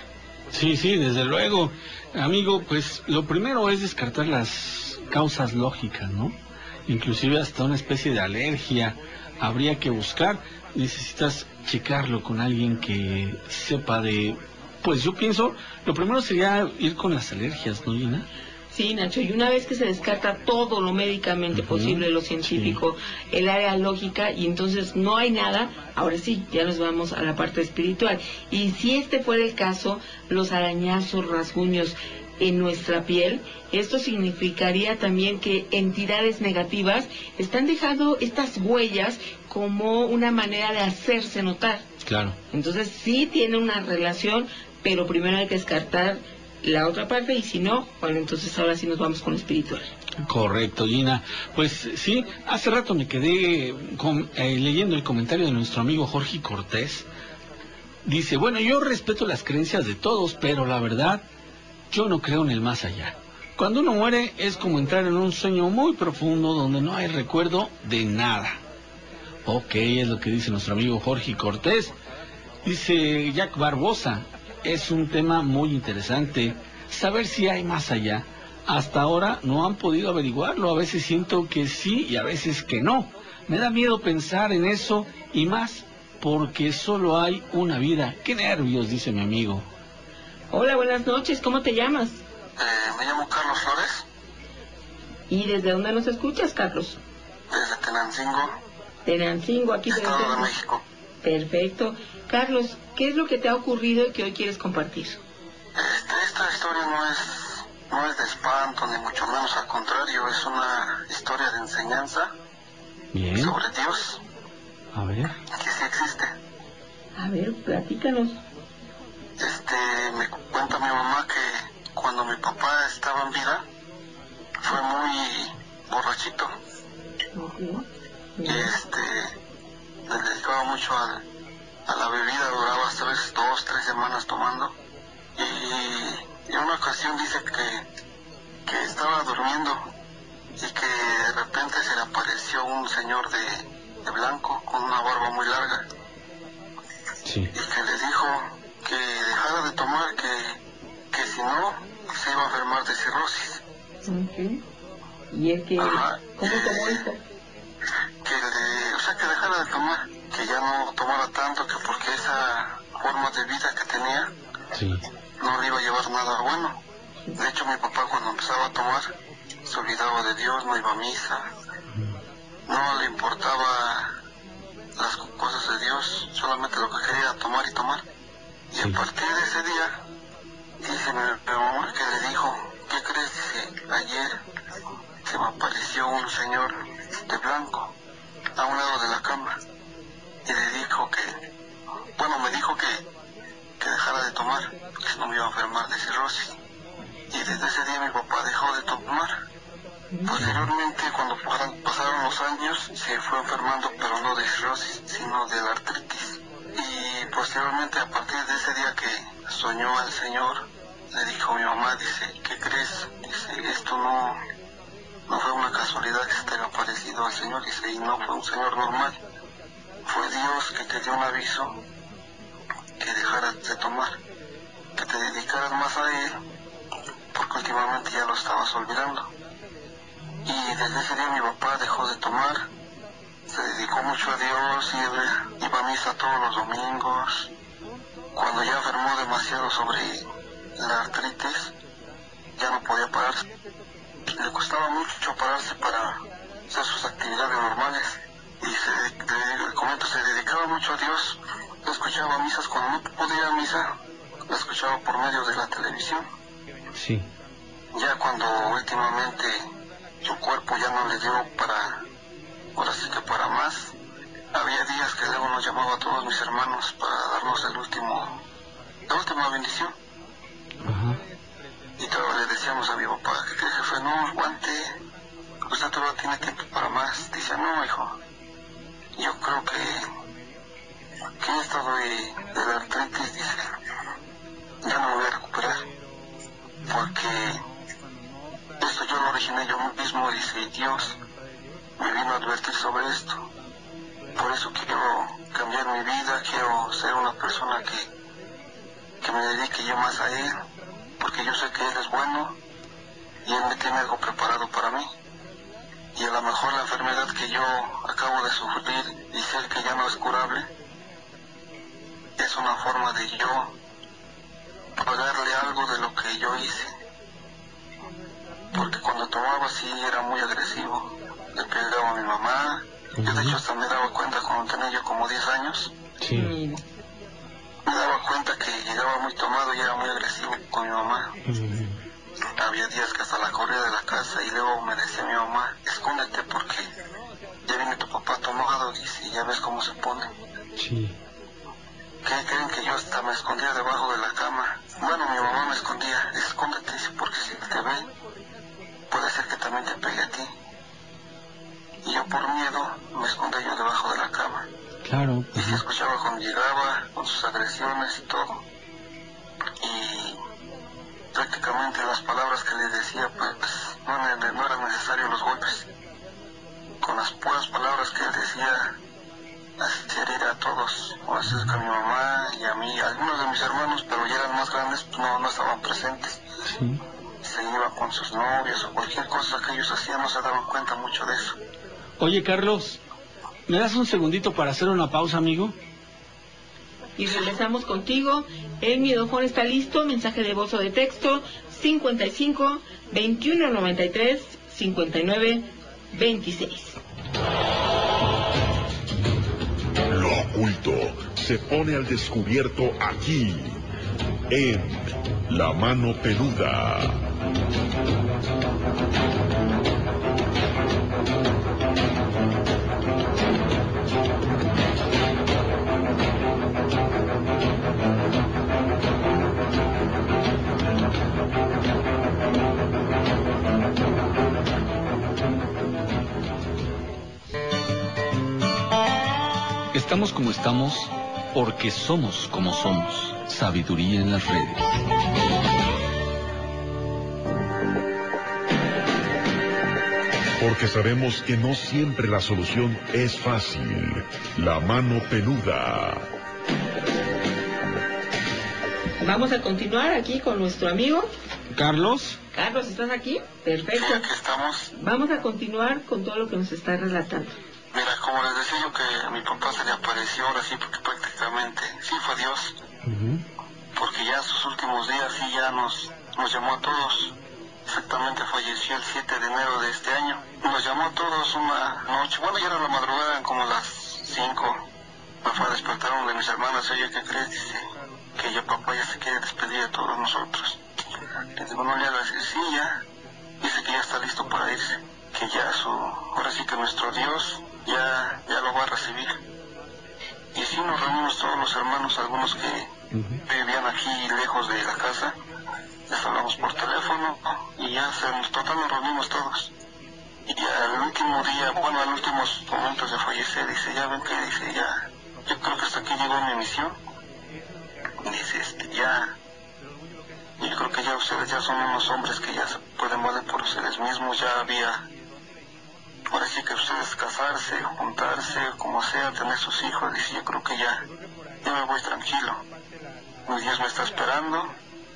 Sí, sí, desde luego. Amigo, pues lo primero es descartar las causas lógicas, ¿no? Inclusive hasta una especie de alergia habría que buscar. Necesitas checarlo con alguien que sepa de... Pues yo pienso, lo primero sería ir con las alergias, ¿no, Gina? Sí, Nacho, y una vez que se descarta todo lo médicamente uh-huh. posible, lo científico, sí. el área lógica, y entonces no hay nada, ahora sí, ya nos vamos a la parte espiritual. Y si este fuera el caso, los arañazos, rasguños en nuestra piel, esto significaría también que entidades negativas están dejando estas huellas como una manera de hacerse notar. Claro. Entonces sí tiene una relación, pero primero hay que descartar la otra parte, y si no, bueno, entonces ahora sí nos vamos con lo espiritual. Correcto, Gina. Pues sí, hace rato me quedé con, eh, leyendo el comentario de nuestro amigo Jorge Cortés. Dice, bueno, yo respeto las creencias de todos, pero la verdad, yo no creo en el más allá. Cuando uno muere es como entrar en un sueño muy profundo donde no hay recuerdo de nada. Ok, es lo que dice nuestro amigo Jorge Cortés. Dice Jack Barbosa, es un tema muy interesante, saber si hay más allá. Hasta ahora no han podido averiguarlo, a veces siento que sí y a veces que no. Me da miedo pensar en eso y más porque solo hay una vida. ¡Qué nervios!, dice mi amigo. Hola, buenas noches, ¿cómo te llamas? Eh, me llamo Carlos Flores. ¿Y desde dónde nos escuchas, Carlos? Desde Tenancingo. Tenancingo, aquí Estado tenemos... de México. Perfecto. Carlos, ¿qué es lo que te ha ocurrido y que hoy quieres compartir? Este, esta historia no es, no es de espanto, ni mucho menos, al contrario, es una historia de enseñanza. Bien. Sobre Dios. A ver. Que sí existe. A ver, platícanos. Este, me cuenta mi mamá que cuando mi papá estaba en vida, fue muy borrachito. Okay. Y este, le dedicaba mucho al, a la bebida, duraba hasta veces dos, tres semanas tomando. Y en una ocasión dice que, que estaba durmiendo y que de repente se le apareció un señor de, de blanco con una barba muy larga. Sí. Y que le dijo que dejara de tomar, que, que si no se iba a enfermar de cirrosis. Okay. ¿Y es que Ajá. cómo tomó esto? Que le, o sea, que dejara de tomar, que ya no tomara tanto, que porque esa forma de vida que tenía sí. no le iba a llevar nada bueno. De hecho, mi papá cuando empezaba a tomar se olvidaba de Dios, no iba a misa, no le importaba las cosas de Dios, solamente lo que quería era tomar y tomar. Y a partir de ese día, dice mi, mi mamá que le dijo, ¿qué crees? Dice, ayer se me apareció un señor de blanco a un lado de la cama y le dijo que, bueno, me dijo que, que dejara de tomar, que si no me iba a enfermar de cirrosis. Y desde ese día mi papá dejó de tomar. Posteriormente, cuando pasaron los años, se fue enfermando, pero no de cirrosis, sino de la artritis. Y posteriormente, a partir de ese día que soñó al Señor, le dijo a mi mamá, dice, ¿qué crees? Dice, esto no, no fue una casualidad que se te haya aparecido al Señor, dice, y no fue un Señor normal. Fue Dios que te dio un aviso que dejaras de tomar, que te dedicaras más a Él, porque últimamente ya lo estabas olvidando. Y desde ese día mi papá dejó de tomar, se dedicó mucho a Dios, iba, iba a misa todos los domingos. Cuando ya enfermó demasiado sobre la artritis, ya no podía pararse. Le costaba mucho pararse para hacer sus actividades normales. Y se, de, de, comento, se dedicaba mucho a Dios. Yo escuchaba misas cuando no podía ir a misa, la escuchaba por medio de la televisión. Sí. Ya cuando últimamente su cuerpo ya no le dio para, ahora sí que para más, había días que luego nos llamaba a todos mis hermanos para darnos el último, la última bendición. Ajá. Y todavía le decíamos a mi papá, ¿qué crees, jefe? No, aguante, usted todavía tiene tiempo para más. Dice, no, hijo, yo creo que, que esto de, de la artritis, dice, ya no me voy a recuperar, porque esto yo lo originé yo mismo, dice, y Dios me vino a advertir sobre esto. Por eso quiero cambiar mi vida, quiero ser una persona que, que me dedique yo más a Él, porque yo sé que Él es bueno y Él me tiene algo preparado para mí. Y a lo mejor la enfermedad que yo acabo de sufrir y sé que ya no es curable, es una forma de yo pagarle algo de lo que yo hice. Porque cuando tomaba sí era muy agresivo, le pegaba a mi mamá. Yo de hecho hasta me daba cuenta cuando tenía yo como diez años. Sí. Me daba cuenta que llegaba muy tomado y era muy agresivo con mi mamá. Uh-huh. Había días que hasta la corría de la casa y luego me decía mi mamá, escóndete porque ya viene tu papá tomado, dice, y ya ves cómo se pone. Sí. ¿Qué creen que yo hasta me escondía debajo de la cama? Bueno, mi mamá me escondía, escóndete, porque si te ve, puede ser que también te pegue a ti. Y yo por miedo me escondía yo debajo de la cama. Claro. Uh-huh. Y se escuchaba cuando llegaba, con sus agresiones y todo. Y prácticamente las palabras que le decía, pues no, no eran necesarios los golpes. Con las puras palabras que él decía, hacía herir a todos, o así es que a mi mamá y a mí, algunos de mis hermanos, pero ya eran más grandes, pues no, no estaban presentes. Sí. Se iban con sus novios o cualquier cosa que ellos hacían, no se daban cuenta mucho de eso. Oye, Carlos, ¿me das un segundito para hacer una pausa, amigo? Y regresamos contigo. El miedofón está listo. Mensaje de voz o de texto cincuenta y cinco, veintiuno noventa y tres, cincuenta y nueve, veintiséis. Lo oculto se pone al descubierto aquí, en La Mano Peluda. Estamos como estamos porque somos como somos. Sabiduría en las redes. Porque sabemos que no siempre la solución es fácil. La Mano Peluda. Vamos a continuar aquí con nuestro amigo Carlos. Carlos, ¿estás aquí? Perfecto. Sí, aquí estamos. Vamos a continuar con todo lo que nos está relatando. Mira, como les decía yo que a mi papá se le apareció ahora sí, porque prácticamente sí fue Dios. Uh-huh. Porque ya en sus últimos días sí ya nos, nos llamó a todos. Exactamente falleció el siete de enero de este año. Nos llamó a todos una noche, bueno ya era la madrugada, eran como las cinco. Me fue a despertar uno de mis hermanas, oye, ¿qué crees? Dice que ya papá ya se quiere despedir de todos nosotros. Le digo, no le hagas, sí ya. Dice que ya está listo para irse. Que ya su, ahora sí que nuestro Dios ya, ya lo va a recibir. Y sí nos reunimos todos los hermanos, algunos que uh-huh. vivían aquí lejos de la casa. Les hablamos por teléfono y ya se nos, total nos reunimos todos. Y al último día, bueno, a los últimos momentos de fallecer, dice, ya ven que dice, ya, yo creo que hasta aquí llegó mi misión. Dice, este, ya, yo creo que ya ustedes ya son unos hombres que ya se pueden valer por ustedes mismos, ya había, ahora sí que ustedes casarse, juntarse, como sea, tener sus hijos, dice, yo creo que ya, ya me voy tranquilo. Mi Dios me está esperando.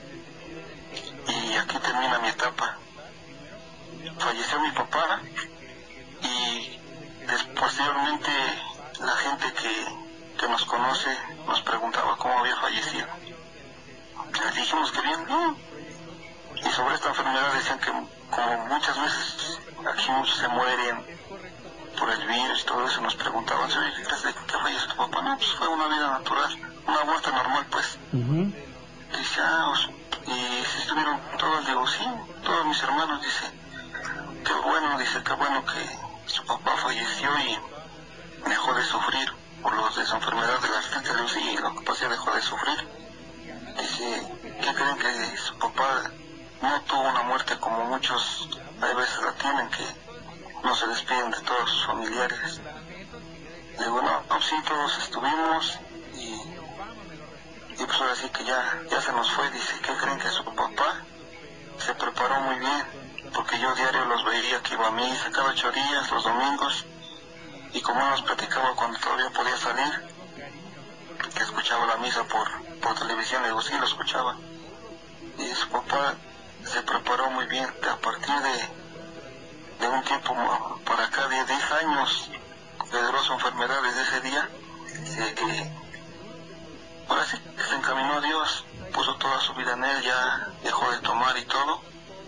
Y aquí termina mi etapa. Falleció mi papá y posteriormente la gente que, que nos conoce nos preguntaba cómo había fallecido. Les dijimos que bien, bien. Y sobre esta enfermedad decían que como muchas veces aquí muchos se mueren por el virus y todo eso, nos preguntaban, ¿qué crees de que falleció tu papá? No, pues fue una vida natural, una muerte normal pues. Uh-huh. Dice, ah, os y si estuvieron todos, digo, sí, todos mis hermanos, dice, qué bueno, dice, qué bueno que su papá falleció y dejó de sufrir por los de su enfermedad de la artritis. Le digo, sí, lo que pasa es que dejó de sufrir. Dice, ¿qué creen que su papá no tuvo una muerte como muchos a veces la tienen, que no se despiden de todos sus familiares? Le digo, no, no, sí, todos estuvimos y... Y pues ahora sí que ya, ya se nos fue. Dice, ¿qué creen que su papá se preparó muy bien? Porque yo diario los veía que iba a misa cada ocho días, los domingos. Y como nos platicaba cuando todavía podía salir, que escuchaba la misa por, por televisión. Le digo, sí, lo escuchaba. Y su papá se preparó muy bien. A partir de, de un tiempo para acá, de diez años, que duró su enfermedad desde ese día, eh, que ahora sí se encaminó a Dios, puso toda su vida en Él, ya dejó de tomar y todo.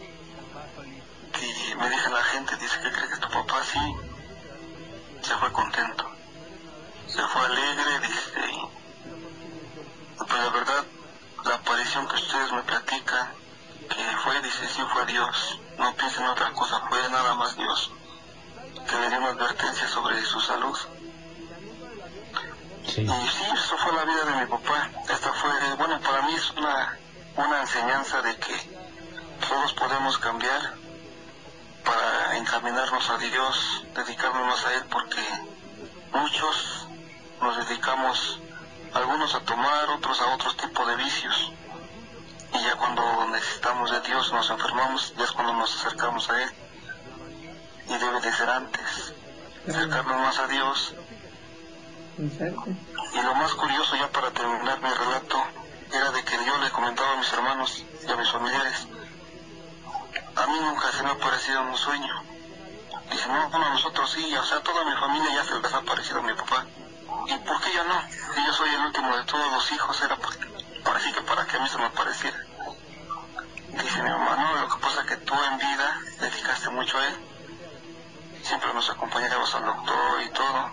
Y me dice la gente, dice que cree que tu papá sí se fue contento, se fue alegre, dice, y pues la verdad, la aparición que ustedes me platican, que fue, dice, sí fue Dios, no piensen en otra cosa, fue nada más Dios, que le dio una advertencia sobre su salud. Sí. Y sí, eso fue la vida de mi papá. Esta fue, bueno, para mí es una, una enseñanza de que todos podemos cambiar para encaminarnos a Dios, dedicarnos a Él, porque muchos nos dedicamos, algunos a tomar, otros a otros tipos de vicios, y ya cuando necesitamos de Dios, nos enfermamos, ya es cuando nos acercamos a Él, y debe de ser antes, acercarnos más a Dios. Exacto. Y lo más curioso, ya para terminar mi relato, era de que yo le comentaba a mis hermanos y a mis familiares, a mí nunca se me ha aparecido en un sueño. Dice, no, bueno, a nosotros sí, o sea, toda mi familia ya se les ha aparecido a mi papá. ¿Y por qué yo no? Si yo soy el último de todos los hijos, era para, para sí que para que a mí se me apareciera. Dice mi mamá, no, lo que pasa es que tú en vida dedicaste mucho a Él. Siempre nos acompañabas al doctor y todo.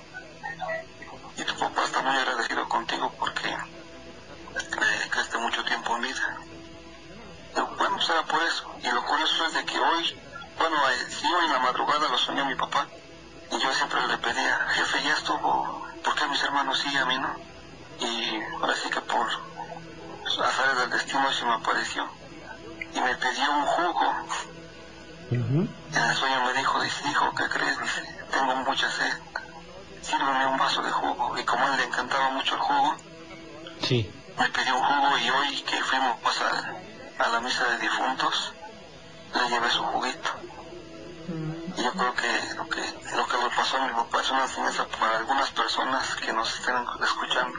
Y tu papá está muy agradecido contigo porque le dedicaste mucho tiempo en vida. Bueno, será por eso. Y lo curioso es de que hoy, bueno, eh, sí, hoy en la madrugada lo soñó mi papá. Y yo siempre le pedía, jefe, ya estuvo, ¿por qué a mis hermanos sí y a mí no? Y ahora sí que por azares del destino se me apareció. Y me pidió un jugo. Uh-huh. En el sueño me dijo, dice, hijo, ¿qué crees? Dice, tengo mucha sed. Sírveme un vaso de jugo. Y como a él le encantaba mucho el jugo, sí, me pidió un jugo, y hoy que fuimos pues, a, a la misa de difuntos, le llevé su juguito. Y yo creo que lo que lo que me pasó a mi papá es una enseñanza para algunas personas que nos estén escuchando.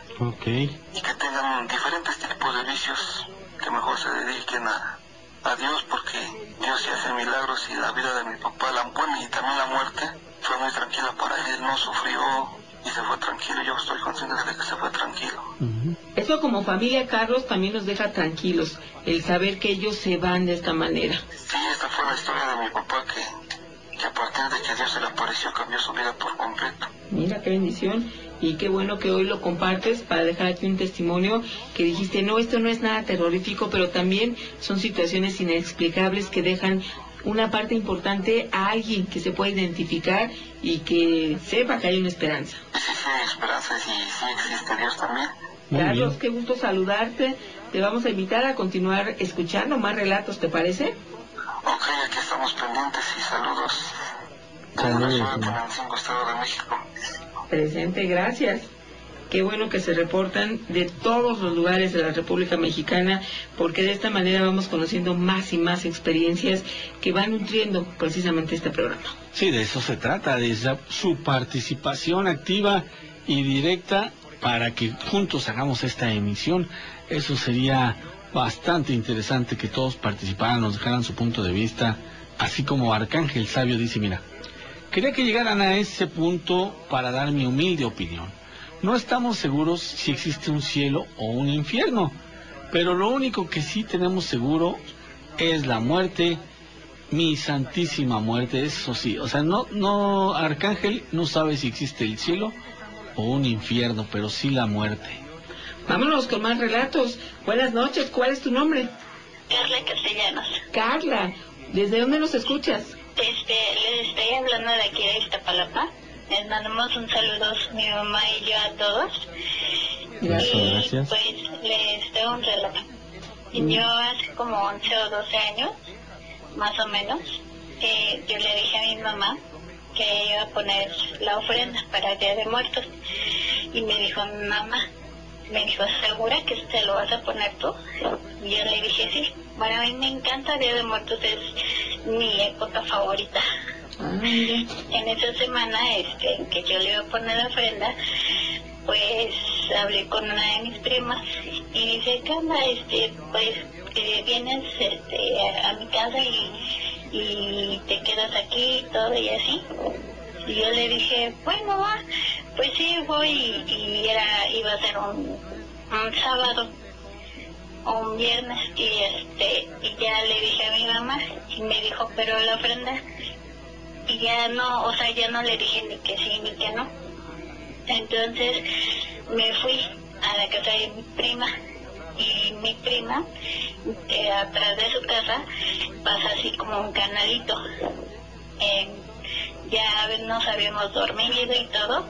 Okay. Y que tengan diferentes tipos de vicios, que mejor se dediquen a, a Dios, porque Dios sí hace milagros, y la vida de mi papá, la buena y también la muerte, fue muy tranquila para él. Él no sufrió y se fue tranquilo. Yo estoy consciente de que se fue tranquilo. Uh-huh. Eso como familia, Carlos, también nos deja tranquilos, el saber que ellos se van de esta manera. Sí, esta fue la historia de mi papá, que, que a partir de que Dios se le apareció, cambió su vida por completo. Mira, qué bendición, y qué bueno que hoy lo compartes para dejar aquí un testimonio, que dijiste, no, esto no es nada terrorífico, pero también son situaciones inexplicables que dejan una parte importante a alguien que se pueda identificar y que sepa que hay una esperanza. Sí, sí hay esperanza, y sí, sí existe Dios también. Carlos, qué gusto saludarte. Te vamos a invitar a continuar escuchando más relatos, ¿te parece? Ok, aquí estamos pendientes, y saludos. Saludos. Saludos. Estado de México. Presente, gracias. Qué bueno que se reportan de todos los lugares de la República Mexicana, porque de esta manera vamos conociendo más y más experiencias que van nutriendo precisamente este programa. Sí, de eso se trata, de esa, su participación activa y directa para que juntos hagamos esta emisión. Eso sería bastante interesante, que todos participaran, nos dejaran su punto de vista, así como Arcángel Sabio dice, mira, quería que llegaran a ese punto para dar mi humilde opinión. No estamos seguros si existe un cielo o un infierno, pero lo único que sí tenemos seguro es la muerte, mi santísima muerte, eso sí. O sea, no, no, Arcángel no sabe si existe el cielo o un infierno, pero sí la muerte. Vámonos con más relatos. Buenas noches, ¿cuál es tu nombre? Carla Castellanos. Carla, ¿desde dónde nos escuchas? Este, les estoy hablando de aquí de Iztapalapa. Les mandamos un saludo mi mamá y yo a todos. Gracias, y gracias. Pues les doy un relato. Yo hace como once o doce años, más o menos, eh, yo le dije a mi mamá que iba a poner la ofrenda para el Día de Muertos. Y me dijo mi mamá, me dijo, ¿segura que te lo vas a poner tú? Y yo le dije, sí. Bueno, a mí me encanta el Día de Muertos, es mi época favorita. En esa semana este, en que yo le iba a poner la ofrenda, pues hablé con una de mis primas y dice, ¿qué onda? Este, pues eh, vienes este, a, a mi casa y, y te quedas aquí y todo y así. Y yo le dije, bueno, va, pues sí, voy, y, y era, iba a ser un, un sábado o un viernes, y este, y ya le dije a mi mamá, y me dijo, pero la ofrenda, y ya no, o sea, ya no le dije ni que sí ni que no. Entonces me fui a la casa de mi prima, y mi prima, eh, atrás de su casa, pasa así como un canalito. Eh, ya nos habíamos dormido y todo,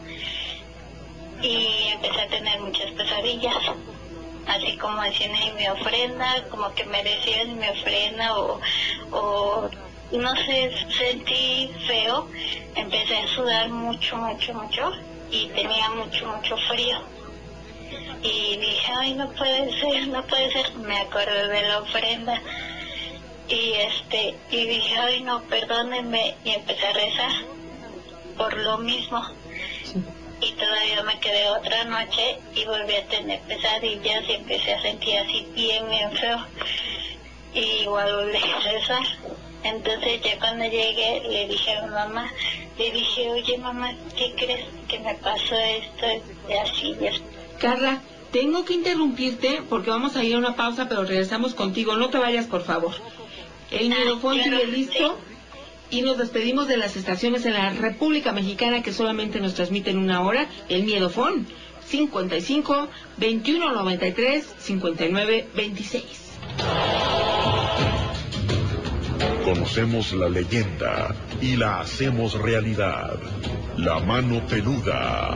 y empecé a tener muchas pesadillas, así como decían en mi ofrenda, como que me decían mi ofrenda, o, o no sé, sentí feo, empecé a sudar mucho, mucho, mucho, y tenía mucho, mucho frío. Y dije, ay, no puede ser, no puede ser, me acordé de la ofrenda. Y este, y dije, ay, no, perdónenme, y empecé a rezar por lo mismo. Sí. Y todavía me quedé otra noche y volví a tener pesadillas y empecé a sentir así bien, bien feo. Y igual volví a rezar. Entonces ya cuando llegué le dije a mi mamá, le dije, oye mamá, ¿qué crees que me pasó esto? Y así, y así. Carla, tengo que interrumpirte porque vamos a ir a una pausa, pero regresamos contigo. No te vayas, por favor. El miedofón ah, claro, sigue listo, sí. Y nos despedimos de las estaciones en la República Mexicana que solamente nos transmiten una hora. El miedofón, cincuenta y cinco, veintiuno noventa y tres, cincuenta y nueve veintiséis. Conocemos la leyenda y la hacemos realidad. La mano peluda.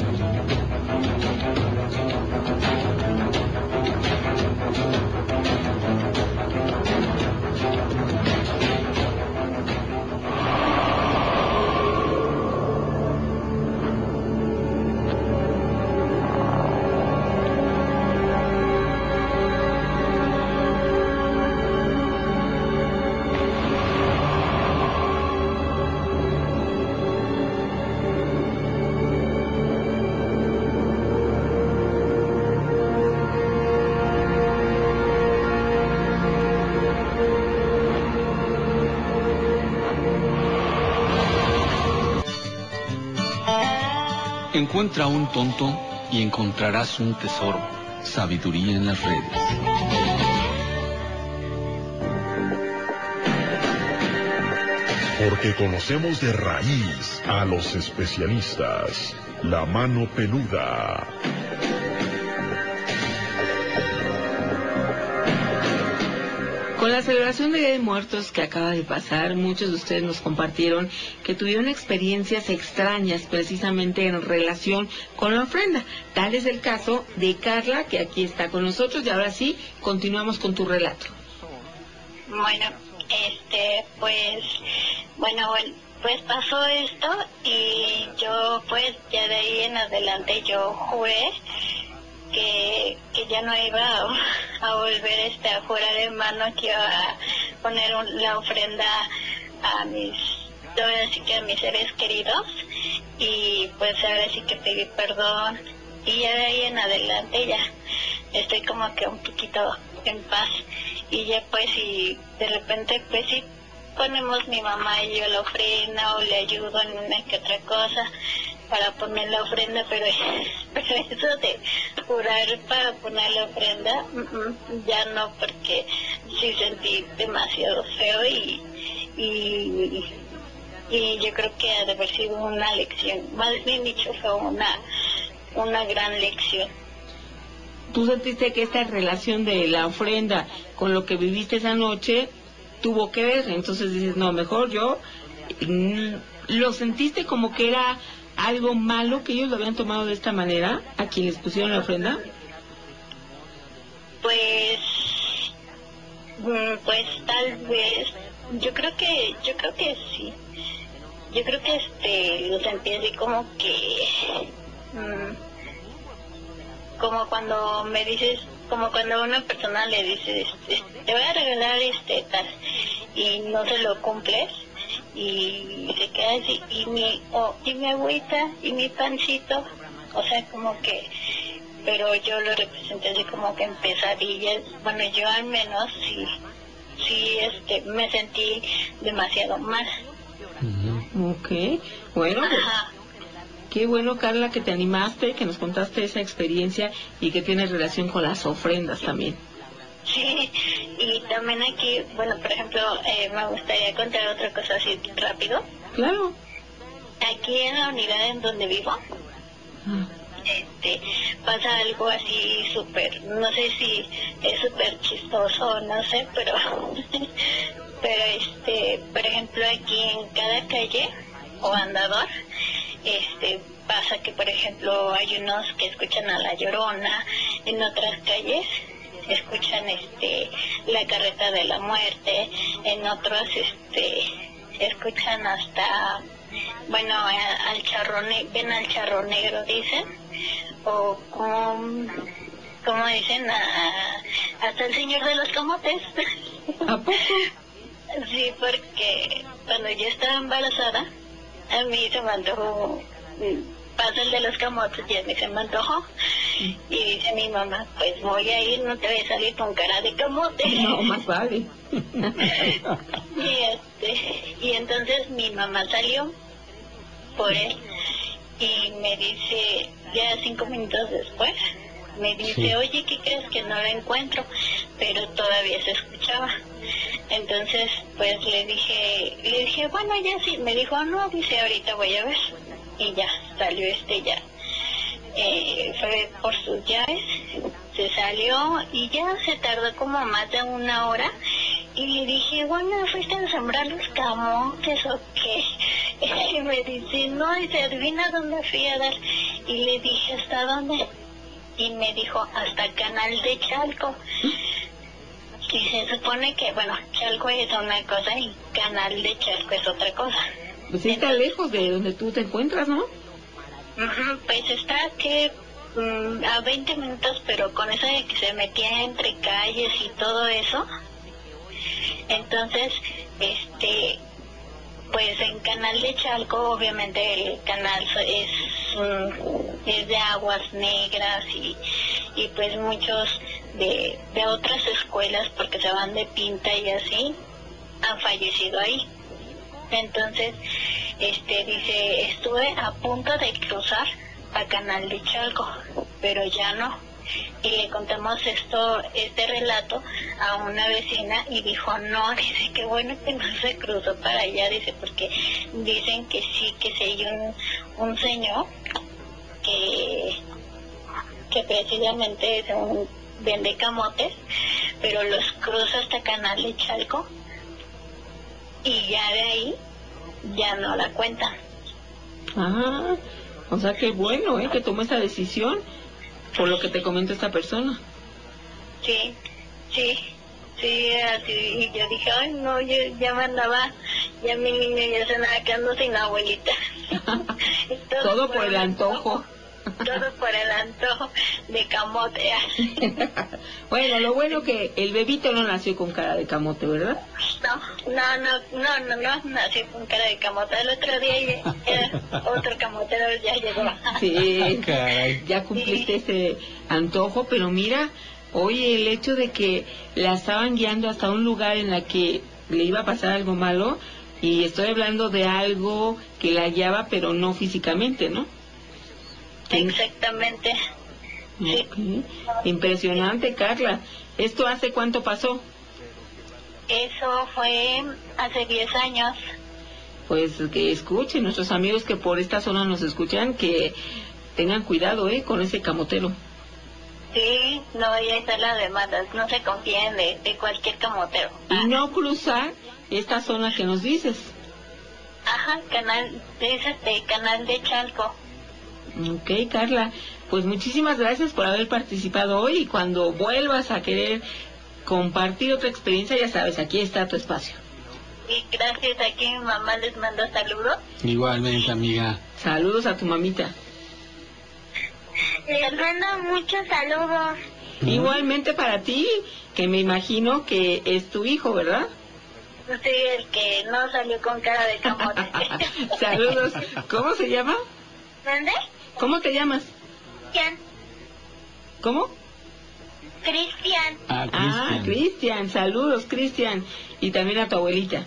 Encuentra a un tonto y encontrarás un tesoro. Sabiduría en las redes. Porque conocemos de raíz a los especialistas. La mano peluda. Con la celebración de Día de Muertos que acaba de pasar, muchos de ustedes nos compartieron que tuvieron experiencias extrañas precisamente en relación con la ofrenda. Tal es el caso de Carla, que aquí está con nosotros, y ahora sí, continuamos con tu relato. Bueno, este, pues, bueno, bueno, pues pasó esto y yo, pues, ya de ahí en adelante yo juré que, que ya no iba a, a volver este, a jurar en mano, que iba a poner un, la ofrenda a mis, ahora sí que a mis seres queridos, y pues ahora sí que pedí perdón, y ya de ahí en adelante ya estoy como que un poquito en paz, y ya pues y de repente pues sí ponemos mi mamá y yo la ofrenda, o le ayudo en una que otra cosa para poner la ofrenda, pero, pero eso de jurar para poner la ofrenda, uh-uh, ya no, porque sí sentí demasiado feo, y, y, y yo creo que ha de haber sido una lección, más bien dicho fue una, una gran lección. ¿Tú sentiste que esta relación de la ofrenda con lo que viviste esa noche tuvo que ver? Entonces dices, no, mejor yo, ¿lo sentiste como que era algo malo que ellos lo habían tomado de esta manera, a quien les pusieron la ofrenda? Pues, pues tal vez, yo creo que, yo creo que sí, yo creo que este, lo sentí así como que, mmm, como cuando me dices, como cuando a una persona le dices, te voy a regalar este tal, y no se lo cumples, y se queda así, y mi, oh, y mi agüita, y mi pancito, o sea, como que, pero yo lo representé así como que en pesadillas. Bueno, yo al menos sí, sí, este, me sentí demasiado mal. Ok, bueno, pues, qué bueno, Carla, que te animaste, que nos contaste esa experiencia y que tienes relación con las ofrendas también. Sí, y también aquí, bueno, por ejemplo, eh, me gustaría contar otra cosa así rápido. Claro. Aquí en la unidad en donde vivo, ah. este, pasa algo así súper, no sé si es súper chistoso, no sé, pero, pero este, por ejemplo, aquí en cada calle o andador, este, pasa que, por ejemplo, hay unos que escuchan a La Llorona, en otras calles escuchan este la carreta de la muerte, en otros este escuchan hasta, bueno, al charro negro, ven al charro negro, dicen, o como, como dicen, a, hasta el señor de los camotes. ¿A poco? Sí, porque cuando yo estaba embarazada, a mí se me antojó, pasa el de los camotes y a mí se me antojó. Y dice mi mamá, pues voy a ir, no te voy a salir con cara de camote. No, más vale. y, este, y entonces mi mamá salió por él y me dice, ya cinco minutos después, me dice, sí. Oye, ¿qué crees? Que no lo encuentro, pero todavía se escuchaba. Entonces, pues le dije, le dije, bueno, ya sí. Me dijo, no, dice, ahorita voy a ver. Y ya, salió este ya. Eh, fue por sus llaves, se salió y ya se tardó como más de una hora y le dije, bueno, ¿fuiste a sembrar los camotes o qué? Y me dice, no, y se adivina dónde fui a dar. Y le dije, ¿hasta dónde? Y me dijo, hasta Canal de Chalco. Y se supone que, bueno, Chalco es una cosa y Canal de Chalco es otra cosa. Pues sí está lejos de donde tú te encuentras, ¿no? Uh-huh, pues está que um, a veinte minutos, pero con eso de que se metía entre calles y todo eso, entonces, este, pues en Canal de Chalco, obviamente el canal es, um, es de aguas negras y, y pues muchos de, de otras escuelas, porque se van de pinta y así, han fallecido ahí. Entonces, este dice, estuve a punto de cruzar a Canal de Chalco, pero ya no. Y le contamos esto, este relato a una vecina y dijo, no, dice, qué bueno que no se cruzó para allá, dice, porque dicen que sí, que sí hay un, un señor que, que precisamente es un vende camotes, pero los cruza hasta Canal de Chalco y ya de ahí ya no la cuentan. Ah, o sea que bueno, ¿eh? Que tomó esa decisión por lo que te comenta esta persona. Sí, sí, sí, así, y yo dije, ay no, yo ya me andaba, ya mi niño ya se andaba quedando sin abuelita. todo, todo por, por el antojo. Todo por el antojo de camote. Bueno, lo bueno que el bebito no nació con cara de camote, ¿verdad? No, no, no, no, no, no nació con cara de camote. El otro día ya, otro camotero ya llegó. Sí, ya cumpliste sí. ese antojo, pero mira, oye, el hecho de que la estaban guiando hasta un lugar en la que le iba a pasar algo malo, y estoy hablando de algo que la guiaba, pero no físicamente, ¿no? Exactamente. Okay. Sí. Impresionante, Carla. ¿Esto hace cuánto pasó? Eso fue hace diez años. Pues que escuchen nuestros amigos que por esta zona nos escuchan, que tengan cuidado, ¿eh? Con ese camotero. Sí, no, ya está la demanda. No se confíen de, de cualquier camotero. Y no cruzar esta zona que nos dices. Ajá, canal, dices de Canal de Chalco. Ok, Carla, pues muchísimas gracias por haber participado hoy, y cuando vuelvas a querer compartir otra experiencia, ya sabes, aquí está tu espacio. Y gracias, aquí mi mamá les manda saludos. Igualmente, amiga. Saludos a tu mamita. Les mando muchos saludos. Igualmente para ti, que me imagino que es tu hijo, ¿verdad? Sí, el que no salió con cara de camote. Saludos. ¿Cómo se llama? ¿Dónde? ¿Cómo te llamas? Jan. ¿Cómo? Cristian. Ah, Cristian. Ah, Cristian, saludos, Cristian. Y también a tu abuelita.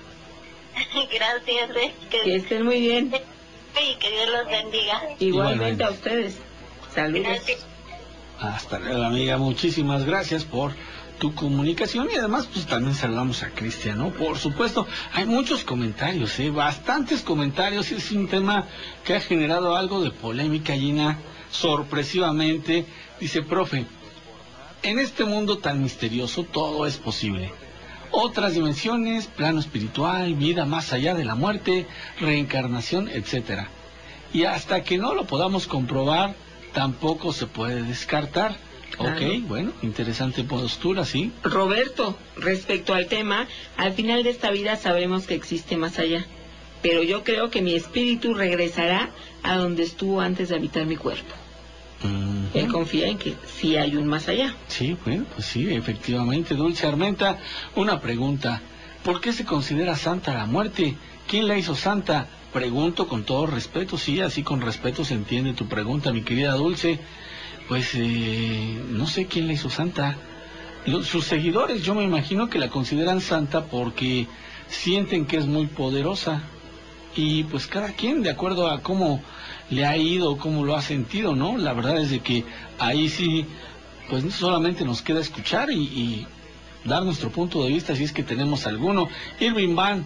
Gracias, eh, que, que estén muy bien. Y que Dios los bendiga. Igualmente, Igualmente. a ustedes. Saludos. Gracias. Hasta luego, amiga. Muchísimas gracias por tu comunicación y además pues también saludamos a Cristian, ¿no? Por supuesto, hay muchos comentarios, ¿eh? Bastantes comentarios. Es un tema que ha generado algo de polémica, Gina, sorpresivamente. Dice, profe, en este mundo tan misterioso todo es posible. Otras dimensiones, plano espiritual, vida más allá de la muerte, reencarnación, etcétera. Y hasta que no lo podamos comprobar, tampoco se puede descartar. Claro. Ok, bueno, interesante postura, ¿sí? Roberto, respecto al tema, al final de esta vida sabremos que existe más allá. Pero yo creo que mi espíritu regresará a donde estuvo antes de habitar mi cuerpo. Uh-huh. Él confía en que sí hay un más allá. Sí, bueno, pues sí, efectivamente. Dulce Armenta, una pregunta. ¿Por qué se considera santa la muerte? ¿Quién la hizo santa? Pregunto con todo respeto, sí, así con respeto se entiende tu pregunta, mi querida Dulce. Pues, eh, no sé quién la hizo santa. Los, sus seguidores, yo me imagino que la consideran santa porque sienten que es muy poderosa. Y pues cada quien, de acuerdo a cómo le ha ido, cómo lo ha sentido, ¿no? La verdad es de que ahí sí, pues solamente nos queda escuchar y, y dar nuestro punto de vista si es que tenemos alguno. Irving Van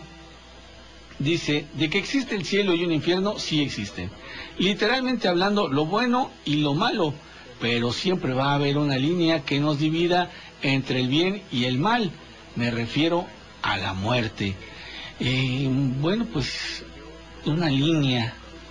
dice, de que existe el cielo y un infierno, sí existen. Literalmente hablando, lo bueno y lo malo, pero siempre va a haber una línea que nos divida entre el bien y el mal. Me refiero a la muerte. Eh, bueno, pues una línea.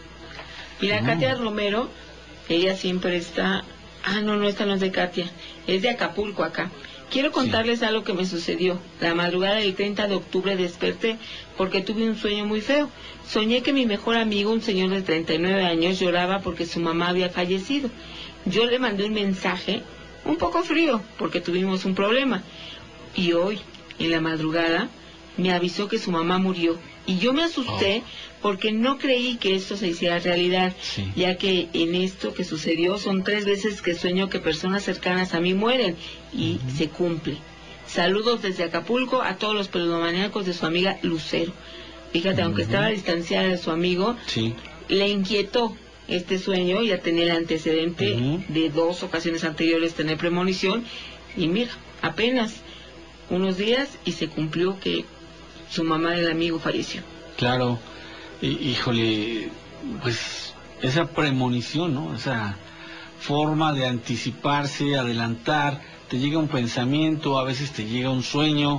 Mira, no. Katia Romero, ella siempre está... Ah, no, no, esta no es de Katia, es de Acapulco acá. Quiero contarles sí. algo que me sucedió. La madrugada del treinta de octubre desperté porque tuve un sueño muy feo. Soñé que mi mejor amigo, un señor de treinta y nueve años, lloraba porque su mamá había fallecido. Yo le mandé un mensaje un poco frío porque tuvimos un problema. Y hoy, en la madrugada, me avisó que su mamá murió. Y yo me asusté oh. porque no creí que esto se hiciera realidad, sí. ya que en esto que sucedió son tres veces que sueño que personas cercanas a mí mueren y uh-huh. se cumple. Saludos desde Acapulco a todos los peludomaníacos de su amiga Lucero. Fíjate, uh-huh. aunque estaba distanciada de su amigo, sí. le inquietó este sueño, ya tenía el antecedente uh-huh. de dos ocasiones anteriores tener premonición, y mira, apenas unos días y se cumplió que su mamá del amigo falleció. Claro, y, híjole, pues esa premonición, ¿no? Esa forma de anticiparse, adelantar, te llega un pensamiento, a veces te llega un sueño.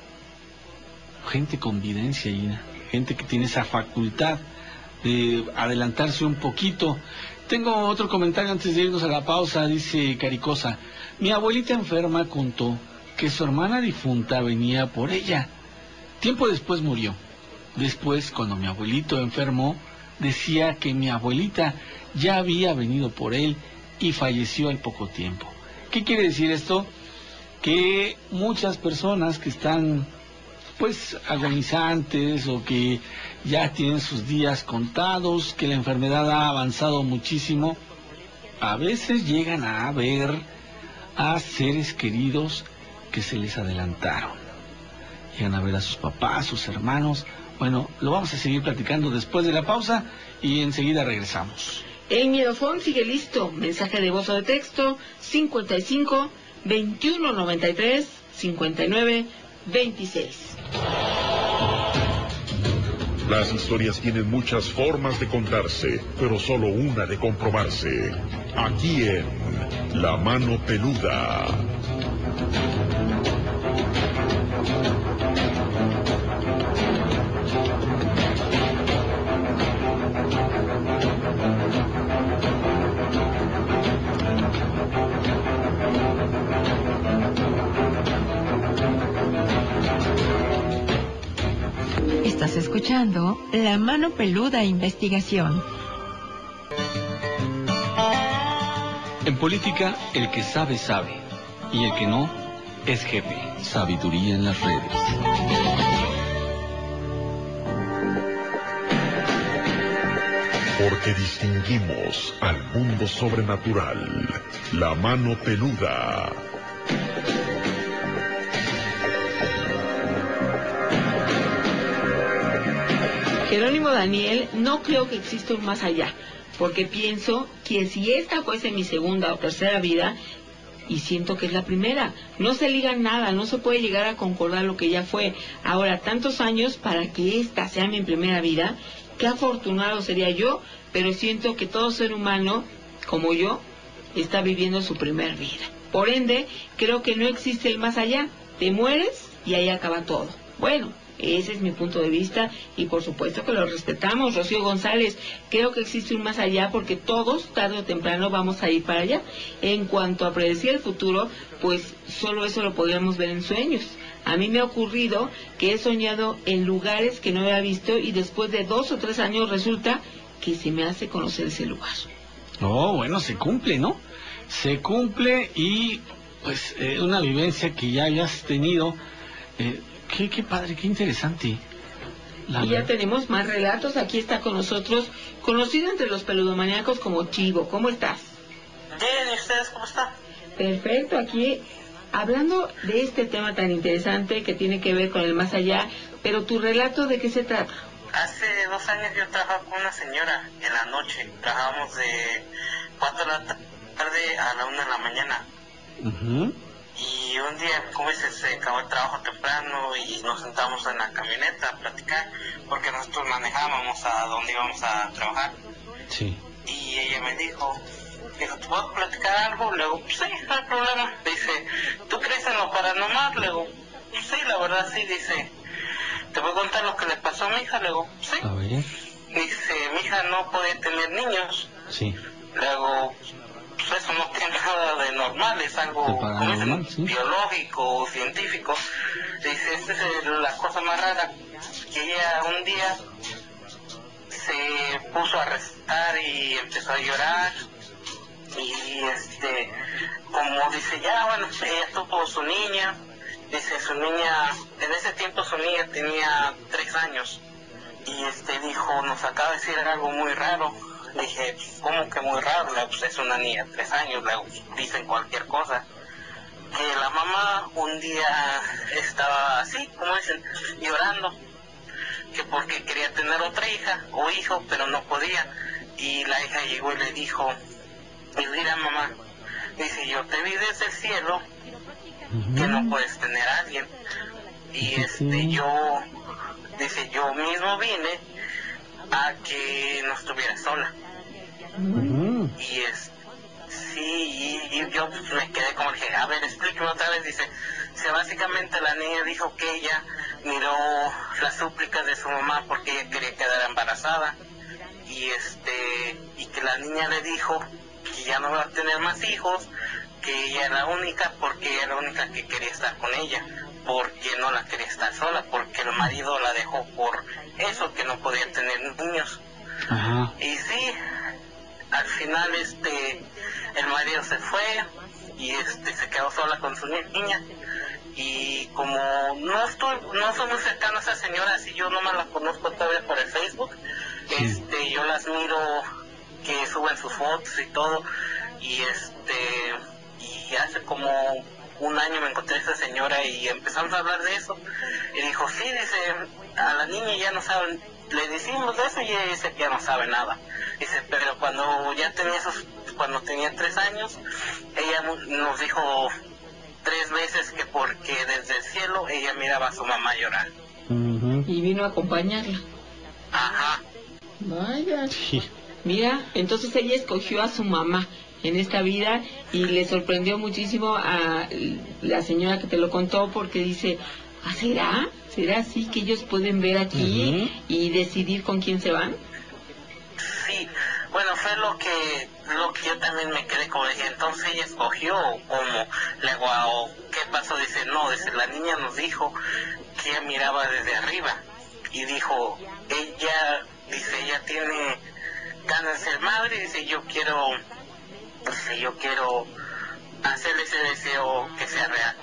Gente con videncia, Gina, gente que tiene esa facultad de adelantarse un poquito. Tengo otro comentario antes de irnos a la pausa, dice Caricosa. Mi abuelita enferma contó que su hermana difunta venía por ella. Tiempo después murió. Después, cuando mi abuelito enfermó, decía que mi abuelita ya había venido por él y falleció al poco tiempo. ¿Qué quiere decir esto? Que muchas personas que están, pues, agonizantes o que ya tienen sus días contados, que la enfermedad ha avanzado muchísimo, a veces llegan a ver a seres queridos que se les adelantaron. Llegan a ver a sus papás, a sus hermanos. Bueno, lo vamos a seguir platicando después de la pausa y enseguida regresamos. El miedofón sigue listo. Mensaje de voz o de texto cincuenta y cinco, veintiuno noventa y tres, cincuenta y nueve, veintiséis. Las historias tienen muchas formas de contarse, pero solo una de comprobarse. Aquí en La Mano Peluda. Estás escuchando La Mano Peluda Investigación. En política, el que sabe, sabe. Y el que no, es jefe. Sabiduría en las redes. porque distinguimos al mundo sobrenatural. La mano peluda. Jerónimo Daniel, no creo que exista un más allá, porque pienso que si esta fuese mi segunda o tercera vida, y siento que es la primera, no se liga nada, no se puede llegar a concordar lo que ya fue. Ahora, tantos años para que esta sea mi primera vida, qué afortunado sería yo, pero siento que todo ser humano, como yo, está viviendo su primera vida. Por ende, creo que no existe el más allá, te mueres y ahí acaba todo. Bueno, ese es mi punto de vista y por supuesto que lo respetamos. Rocío González, creo que existe un más allá porque todos, tarde o temprano, vamos a ir para allá. En cuanto a predecir el futuro, pues solo eso lo podríamos ver en sueños. A mí me ha ocurrido que he soñado en lugares que no había visto y después de dos o tres años resulta que se me hace conocer ese lugar. Oh, bueno, se cumple, ¿no? Se cumple y pues eh, una vivencia que ya hayas tenido... Eh, Qué, qué padre, qué interesante. La y ya verdad. Tenemos más relatos. Aquí está con nosotros, conocido entre los peludomaníacos como Chivo. ¿Cómo estás? Bien, ¿y ustedes cómo están? Perfecto, aquí hablando de este tema tan interesante que tiene que ver con el más allá, pero tu relato, ¿de qué se trata? Hace dos años yo trabajaba con una señora en la noche. Trabajábamos de cuatro de la tarde a la una de la mañana. Uh-huh. Y un día, como dices, se acabó el trabajo temprano y nos sentamos en la camioneta a platicar, porque nosotros manejábamos a donde íbamos a trabajar. Sí. Y ella me dijo, dijo, ¿te puedo platicar algo? Le digo, sí, no hay problema. Dice, ¿tú crees en lo paranormal? Le digo, sí, la verdad sí. Dice, ¿te voy a contar lo que le pasó a mi hija? Le digo, sí. A ver. Dice, mi hija no podía tener niños. Sí. Le digo, pues eso no tiene nada de normal, es algo como dicen, ¿sí? biológico o científico. Dice, esta es la cosa más rara, que ella un día se puso a rezar y empezó a llorar y este, como dice, ya bueno, ella tuvo su niña, dice su niña, en ese tiempo su niña tenía tres años y este dijo, nos acaba de decir algo muy raro. Dije, ¿cómo que muy raro? Pues es una niña de tres años, le dicen cualquier cosa. Que la mamá un día estaba así, como dicen, llorando, que porque quería tener otra hija o hijo, pero no podía. Y la hija llegó y le dijo, mira mamá, dice, yo te vi desde el cielo que no puedes tener a alguien. Y este, yo, dice, yo mismo vine a que no estuviera sola. Uh-huh. Y es sí, y, y yo pues, me quedé como dije, a ver, explíqueme otra vez. Dice, si básicamente la niña dijo que ella miró las súplicas de su mamá porque ella quería quedar embarazada y este y que la niña le dijo que ya no va a tener más hijos, que ella era la única porque ella era la única que quería estar con ella, porque no la quería estar sola, porque el marido la dejó por eso, que no podía tener niños. Ajá. Y sí, al final este el marido se fue y este se quedó sola con su niña y como no estoy no soy muy cercano a esa señora, si yo no me la conozco todavía por el Facebook, sí. este yo las miro que suben sus fotos y todo y este y hace como un año me encontré a esa señora y empezamos a hablar de eso y dijo, sí, dice, a la niña ya no saben, le decimos de eso y ella dice que ya no sabe nada. Dice, pero cuando ya tenía esos, cuando tenía tres años, ella nos dijo tres veces que porque desde el cielo ella miraba a su mamá llorar. Uh-huh. Y vino a acompañarla. Ajá. Vaya. Sí. Mira, entonces ella escogió a su mamá en esta vida y le sorprendió muchísimo a la señora que te lo contó porque dice, ¿ah, será? ¿Será así que ellos pueden ver aquí uh-huh. y decidir con quién se van? Sí, bueno, fue lo que lo que yo también me quedé como dije, entonces ella escogió como, le digo, oh, ¿qué pasó? Dice, no, dice, la niña nos dijo que ella miraba desde arriba y dijo, ella, dice, ella tiene ganas de ser madre, dice, yo quiero, dice, yo quiero hacerle ese deseo que sea real.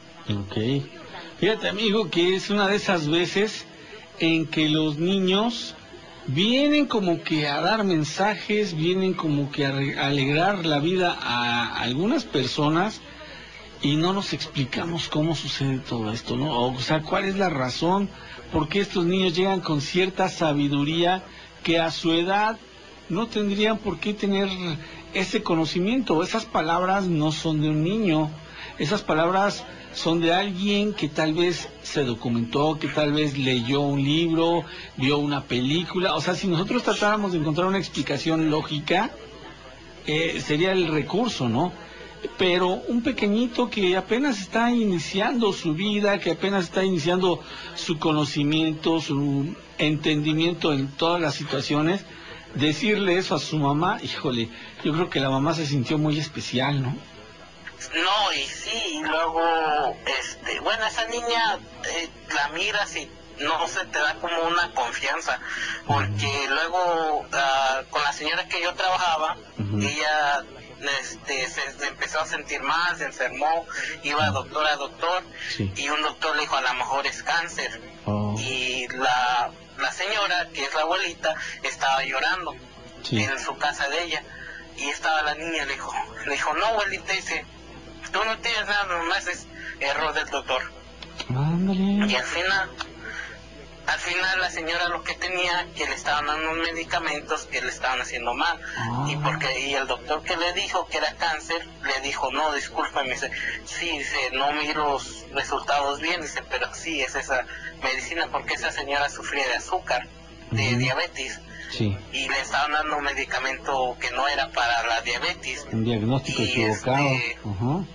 Ok, fíjate amigo que es una de esas veces en que los niños vienen como que a dar mensajes, vienen como que a alegrar la vida a algunas personas y no nos explicamos cómo sucede todo esto, ¿no? O sea, cuál es la razón por qué estos niños llegan con cierta sabiduría que a su edad no tendrían por qué tener ese conocimiento. Esas palabras no son de un niño, esas palabras son de alguien que tal vez se documentó, que tal vez leyó un libro, vio una película. O sea, si nosotros tratáramos de encontrar una explicación lógica, eh, sería el recurso, ¿no? Pero un pequeñito que apenas está iniciando su vida, que apenas está iniciando su conocimiento, su entendimiento en todas las situaciones, decirle eso a su mamá, híjole, yo creo que la mamá se sintió muy especial, ¿no? No, y sí, y luego, este, bueno, esa niña eh, la miras y no se te da como una confianza, porque luego uh, con la señora que yo trabajaba, uh-huh. ella este, se, se empezó a sentir mal, se enfermó, iba doctor a doctor, sí. y un doctor le dijo, a lo mejor es cáncer, oh. y la, la señora, que es la abuelita, estaba llorando sí. en su casa de ella, y estaba la niña, le dijo, le dijo, no abuelita, dice, tú no tienes nada, nomás es error del doctor. Ándale. Y al final, al final la señora lo que tenía, que le estaban dando unos medicamentos que le estaban haciendo mal. Ah. Y porque y el doctor que le dijo que era cáncer, le dijo, no, discúlpame, dice, sí, dice, no miro los resultados bien, dice, pero sí, es esa medicina, porque esa señora sufría de azúcar, de uh-huh. diabetes. Sí. Y le estaban dando un medicamento que no era para la diabetes. Un diagnóstico y equivocado. Este, uh-huh.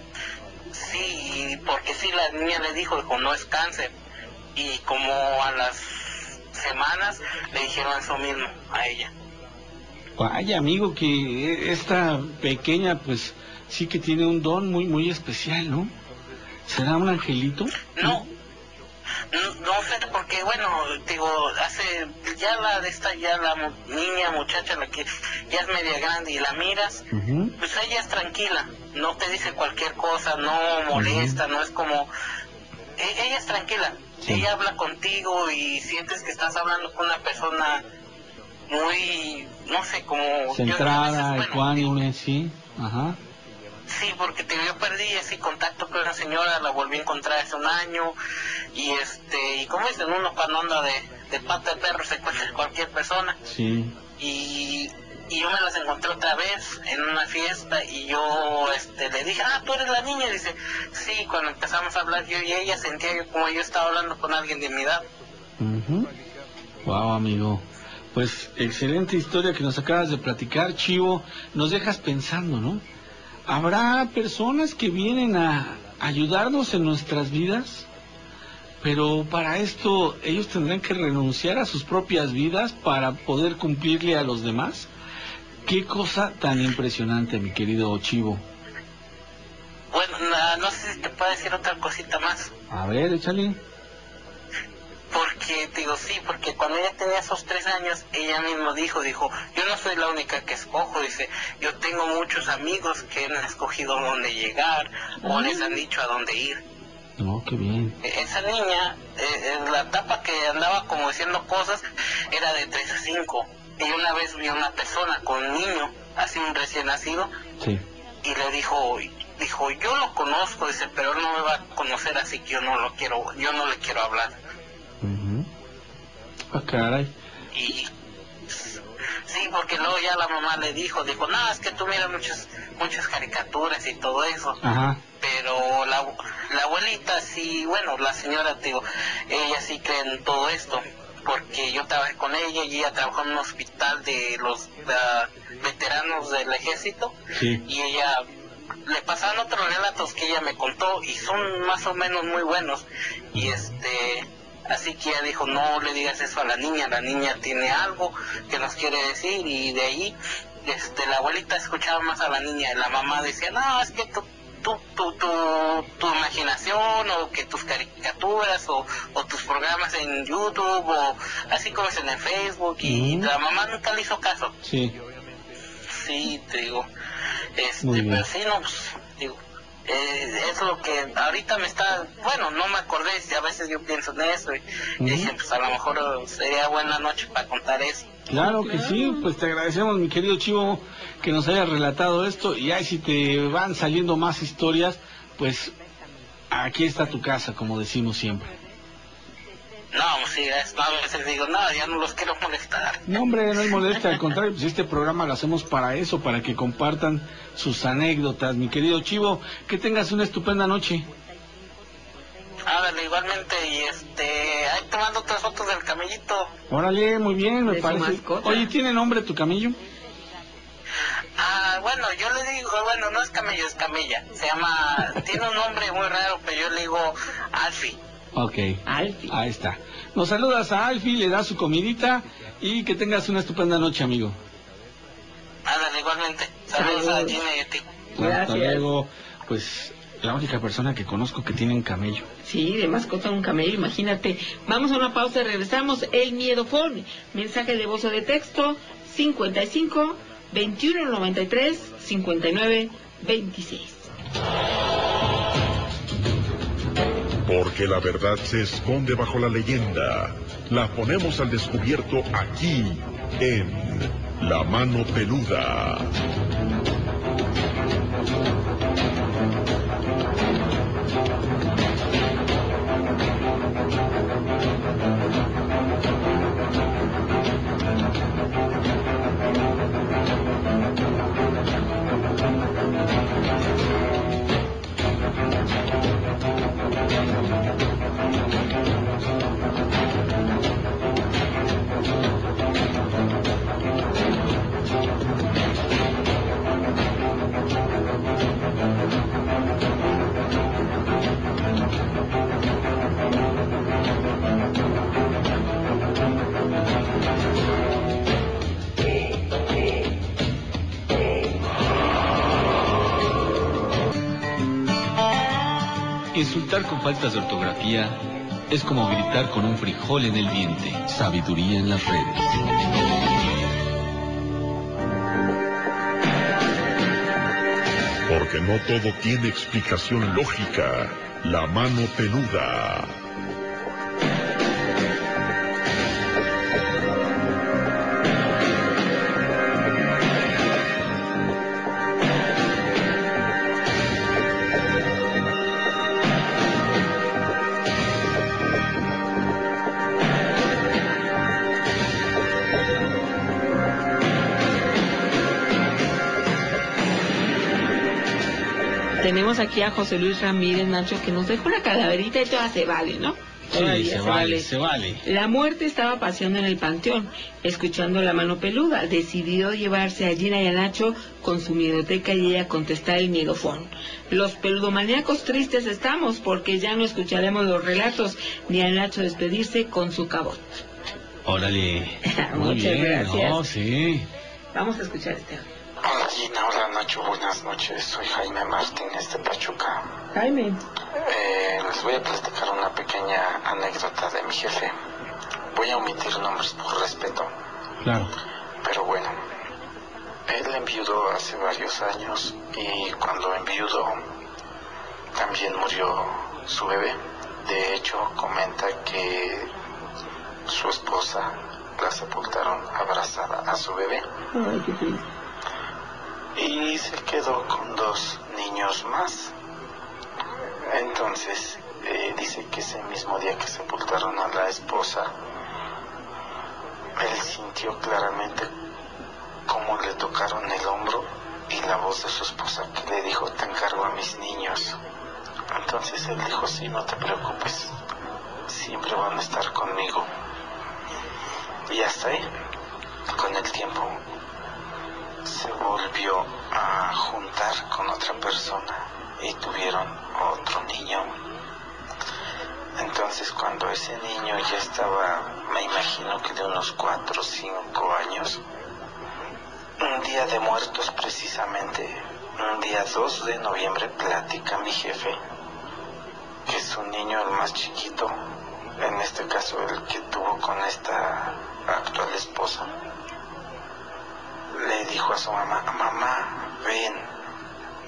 Sí, porque sí, la niña le dijo, dijo, no es cáncer. Y como a las semanas le dijeron eso mismo a ella. Vaya, amigo, que esta pequeña, pues, sí que tiene un don muy, muy especial, ¿no? ¿Será un angelito? No. No, no sé, porque bueno, digo, hace, ya la de esta, ya la mu, niña, muchacha, la que ya es media grande y la miras, uh-huh. pues ella es tranquila, no te dice cualquier cosa, no molesta, uh-huh. no es como, e, ella es tranquila, sí. ella habla contigo y sientes que estás hablando con una persona muy, no sé, como... centrada, bueno, ecuánime, sí, ajá. Sí, porque te, yo perdí ese contacto con una señora, la volví a encontrar hace un año, y este, y como dicen, uno cuando anda de, de pata de perro se encuentra cualquier persona, sí. y, y yo me las encontré otra vez en una fiesta, y yo este, le dije, ah, tú eres la niña, y dice, sí, cuando empezamos a hablar yo y ella, sentía yo como yo estaba hablando con alguien de mi edad. Uh-huh. Wow, amigo, pues excelente historia que nos acabas de platicar, Chivo, nos dejas pensando, ¿no? ¿Habrá personas que vienen a ayudarnos en nuestras vidas? Pero para esto ellos tendrán que renunciar a sus propias vidas para poder cumplirle a los demás. Qué cosa tan impresionante, mi querido Chivo. Bueno, no, no sé si te puedo decir otra cosita más. A ver, échale. Porque, digo, sí, porque cuando ella tenía esos tres años, ella misma dijo, dijo, yo no soy la única que escojo, dice, yo tengo muchos amigos que han escogido dónde llegar, ah. o les han dicho a dónde ir. No, qué bien. Esa niña, eh, en la etapa que andaba como diciendo cosas, era de tres a cinco, y una vez vi a una persona con un niño, así un recién nacido, sí. y le dijo, dijo, yo lo conozco, dice, pero él no me va a conocer, así que yo no lo quiero, yo no le quiero hablar. Uh-huh. Ah, caray. Y sí, porque luego ya la mamá le dijo, dijo, no, es que tú miras muchas muchas caricaturas y todo eso. Ajá. Pero la, la abuelita sí, bueno, la señora, digo, ella sí cree en todo esto, porque yo trabajé con ella y ella trabajó en un hospital de los uh, veteranos del ejército, sí. y ella le pasaban otros relatos que ella me contó y son más o menos muy buenos, y este... Así que ella dijo, no le digas eso a la niña, la niña tiene algo que nos quiere decir, y de ahí este, la abuelita escuchaba más a la niña, y la mamá decía, no, es que tu, tu, tu, tu, tu imaginación, o que tus caricaturas, o, o tus programas en YouTube, o así como es en el Facebook, y mm. la mamá nunca le hizo caso. Sí. Sí, te digo, este, pero sí, no, pues, digo, Eh, es lo que ahorita me está, bueno, no me acordé, a veces yo pienso en eso y, uh-huh. y dije, pues a lo mejor sería buena noche para contar eso. Claro que claro. Sí, pues te agradecemos, mi querido Chivo, que nos hayas relatado esto, y ahí si te van saliendo más historias, pues aquí está tu casa, como decimos siempre. No, sí, es, a veces digo, no, ya no los quiero molestar. No, hombre, no es molestia, al contrario, pues este programa lo hacemos para eso, para que compartan sus anécdotas. Mi querido Chivo, que tengas una estupenda noche. Ándale, igualmente, y este, ahí te mando otras fotos del camellito. Órale, muy bien, me parece. Oye, ¿tiene nombre tu camello? Ah, bueno, yo le digo, bueno, no es camello, es camella. Se llama, tiene un nombre muy raro, pero yo le digo Alfie. Ok, Alfie. Ahí está. Nos saludas a Alfie, le das su comidita y que tengas una estupenda noche, amigo. Ándale, igualmente. Saludos, Saludos. a Gina y a ti. Gracias. Hasta luego. Pues la única persona que conozco que tiene un camello. Sí, de mascota un camello, imagínate. Vamos a una pausa y regresamos. El miedofón. Mensaje de voz o de texto cincuenta y cinco, veintiuno noventa y tres, cincuenta y nueve, veintiséis. Porque la verdad se esconde bajo la leyenda. La ponemos al descubierto aquí, en La Mano Peluda. Insultar con faltas de ortografía es como gritar con un frijol en el diente. Sabiduría en las redes. Porque no todo tiene explicación lógica. La Mano Peluda. Tenemos aquí a José Luis Ramírez, Nacho, que nos dejó una calaverita y toda se vale, ¿no? Todavía sí, se, se vale, vale, se vale. La muerte estaba paseando en el panteón, escuchando La Mano Peluda. Decidió llevarse a Gina y a Nacho con su miedoteca y ella contestar el miedofón. Los peludomaníacos tristes estamos porque ya no escucharemos los relatos ni a Nacho despedirse con su cabot. Órale. Muchas bien, gracias. No, sí. Vamos a escuchar este. Hola Gina, hola Nacho, buenas noches, soy Jaime Martínez de Pachuca. Jaime. Eh, les voy a platicar una pequeña anécdota de mi jefe. Voy a omitir nombres por respeto. Claro. Pero bueno, él enviudó hace varios años y cuando enviudó también murió su bebé. De hecho, comenta que su esposa la sepultaron abrazada a su bebé. Ay, qué triste. Y se quedó con dos niños más. Entonces, eh, dice que ese mismo día que sepultaron a la esposa, él sintió claramente cómo le tocaron el hombro y la voz de su esposa que le dijo, te encargo a mis niños. Entonces él dijo, sí, no te preocupes, siempre van a estar conmigo. Y hasta ahí, con el tiempo, se volvió a juntar con otra persona y tuvieron otro niño. Entonces cuando ese niño ya estaba, me imagino que de unos cuatro o cinco años, un día de muertos precisamente, un día dos de noviembre, platica mi jefe que su niño, el más chiquito, en este caso el que tuvo con esta actual esposa, le dijo a su mamá, mamá, ven,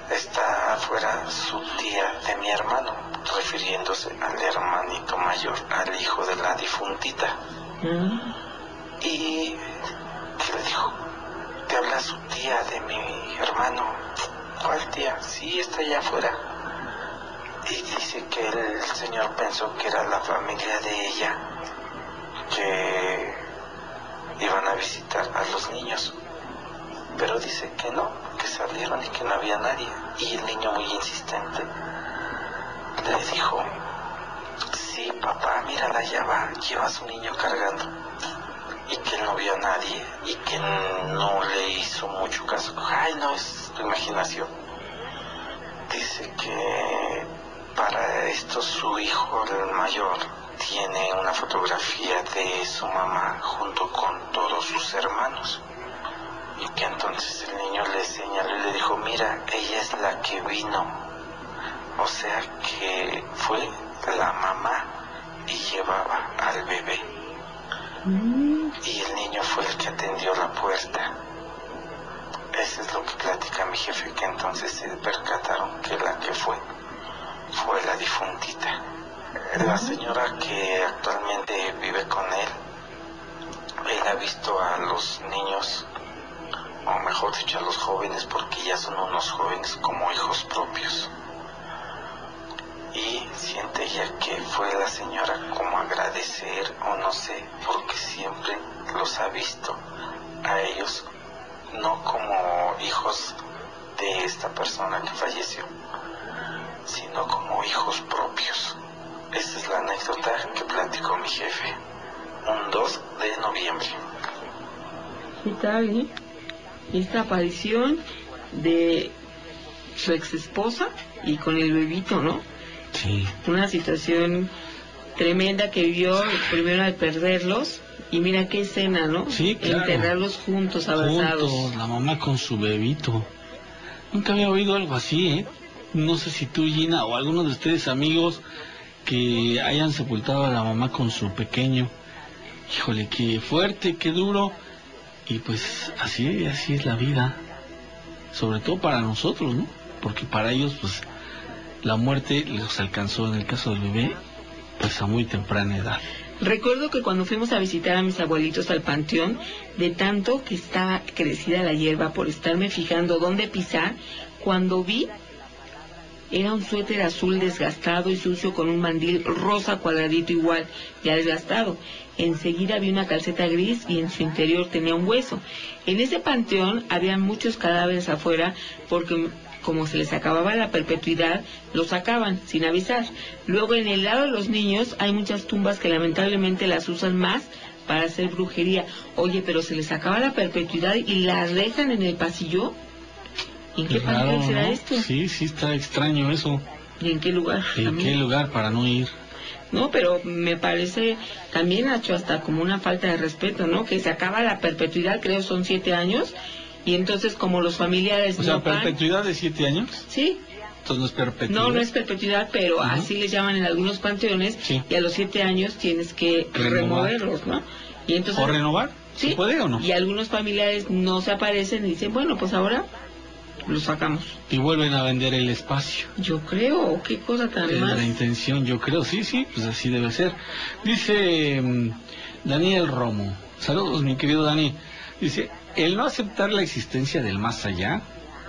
está afuera su tía de mi hermano, refiriéndose al hermanito mayor, al hijo de la difuntita. Mm. Y que le dijo, te habla su tía de mi hermano. ¿Cuál tía? Sí, está allá afuera. Y dice que el señor pensó que era la familia de ella, que iban a visitar a los niños, pero dice que no, que salieron y que no había nadie. Y el niño, muy insistente, le dijo, sí, papá, mírala, allá va, lleva a su niño cargando. Y que no vio a nadie y que no le hizo mucho caso. Ay, no, es tu imaginación. Dice que para esto su hijo, el mayor, tiene una fotografía de su mamá junto con todos sus hermanos. Y que entonces el niño le señaló y le dijo, mira, ella es la que vino. O sea que fue la mamá y llevaba al bebé. Mm. Y el niño fue el que atendió la puerta. Eso es lo que platica mi jefe, que entonces se percataron que la que fue, fue la difuntita. La señora que actualmente vive con él, él ha visto a los niños, o mejor dicho a los jóvenes, porque ya son unos jóvenes, como hijos propios. Y siente ella que fue la señora como agradecer, o no sé, porque siempre los ha visto a ellos, no como hijos de esta persona que falleció, sino como hijos propios. Esa es la anécdota que platicó mi jefe un dos de noviembre. ¿Qué tal, eh? Esta aparición de su ex esposa y con el bebito, ¿no? Sí. Una situación tremenda que vivió primero al perderlos. Y mira qué escena, ¿no? Sí, claro. Enterrarlos juntos, abrazados. Juntos, la mamá con su bebito. Nunca había oído algo así, ¿eh? No sé si tú, Gina, o alguno de ustedes, amigos, que hayan sepultado a la mamá con su pequeño. Híjole, qué fuerte, qué duro. Y pues así, así es la vida. Sobre todo para nosotros, ¿no? Porque para ellos, pues, la muerte los alcanzó, en el caso del bebé, pues a muy temprana edad. Recuerdo que cuando fuimos a visitar a mis abuelitos al panteón, de tanto que estaba crecida la hierba por estarme fijando dónde pisar, cuando vi, era un suéter azul desgastado y sucio con un mandil rosa cuadradito igual, ya desgastado. Enseguida vi una calceta gris y en su interior tenía un hueso. En ese panteón había muchos cadáveres afuera porque, como se les acababa la perpetuidad, los sacaban sin avisar. Luego, en el lado de los niños hay muchas tumbas que lamentablemente las usan más para hacer brujería. Oye, pero se les acaba la perpetuidad y las dejan en el pasillo. ¿En qué Claro, panteón será ¿no? esto? Sí, sí está extraño eso. ¿Y en qué lugar? ¿En También. qué lugar para no ir? No, pero me parece también, Nacho, hasta como una falta de respeto, ¿no? Que se acaba la perpetuidad, creo son siete años, y entonces como los familiares O sea, no van... ¿perpetuidad de siete años? Sí. Entonces no es perpetuidad. No, no es perpetuidad, pero uh-huh. así les llaman en algunos panteones, sí. Y a los siete años tienes que renovar. removerlos, ¿no? Y entonces, ¿O renovar? ¿Sí? ¿Se puede o no? Y algunos familiares no se aparecen y dicen, bueno, pues ahora lo sacamos. Y vuelven a vender el espacio. Yo creo, qué cosa tan es más. La intención, yo creo, sí, sí, pues así debe ser. Dice um, Daniel Romo, saludos mi querido Dani, dice, el no aceptar la existencia del más allá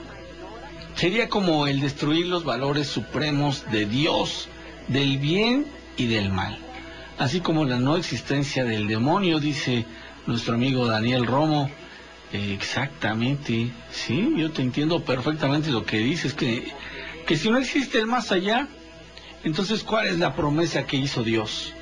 sería como el destruir los valores supremos de Dios, del bien y del mal, así como la no existencia del demonio, dice nuestro amigo Daniel Romo. Eh, exactamente, sí, yo te entiendo perfectamente lo que dices, que, que si no existe el más allá, entonces ¿cuál es la promesa que hizo Dios?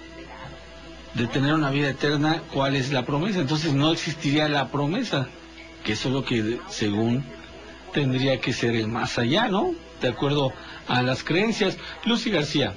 De tener una vida eterna, ¿cuál es la promesa? Entonces no existiría la promesa, que eso es lo que según tendría que ser el más allá, ¿no? De acuerdo a las creencias. Lucy García,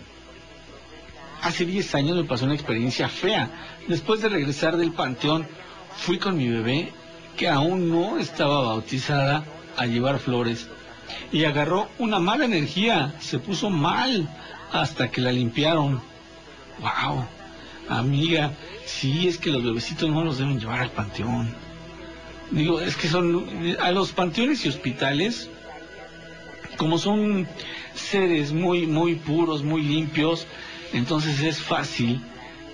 hace diez años me pasó una experiencia fea. Después de regresar del panteón, fui con mi bebé, que aún no estaba bautizada, a llevar flores, y agarró una mala energía, se puso mal hasta que la limpiaron. Wow, amiga, sí, es que los bebecitos no los deben llevar al panteón. Digo, es que son, a los panteones y hospitales como son seres muy, muy puros, muy limpios, entonces es fácil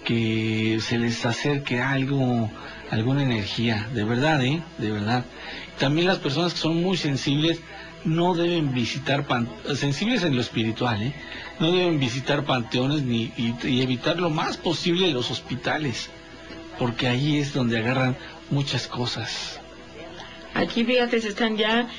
que se les acerque algo, alguna energía, de verdad, ¿eh? De verdad. También las personas que son muy sensibles no deben visitar, pan, sensibles en lo espiritual, ¿eh? No deben visitar panteones ni y, y evitar lo más posible los hospitales, porque ahí es donde agarran muchas cosas. Aquí, fíjate, se están ya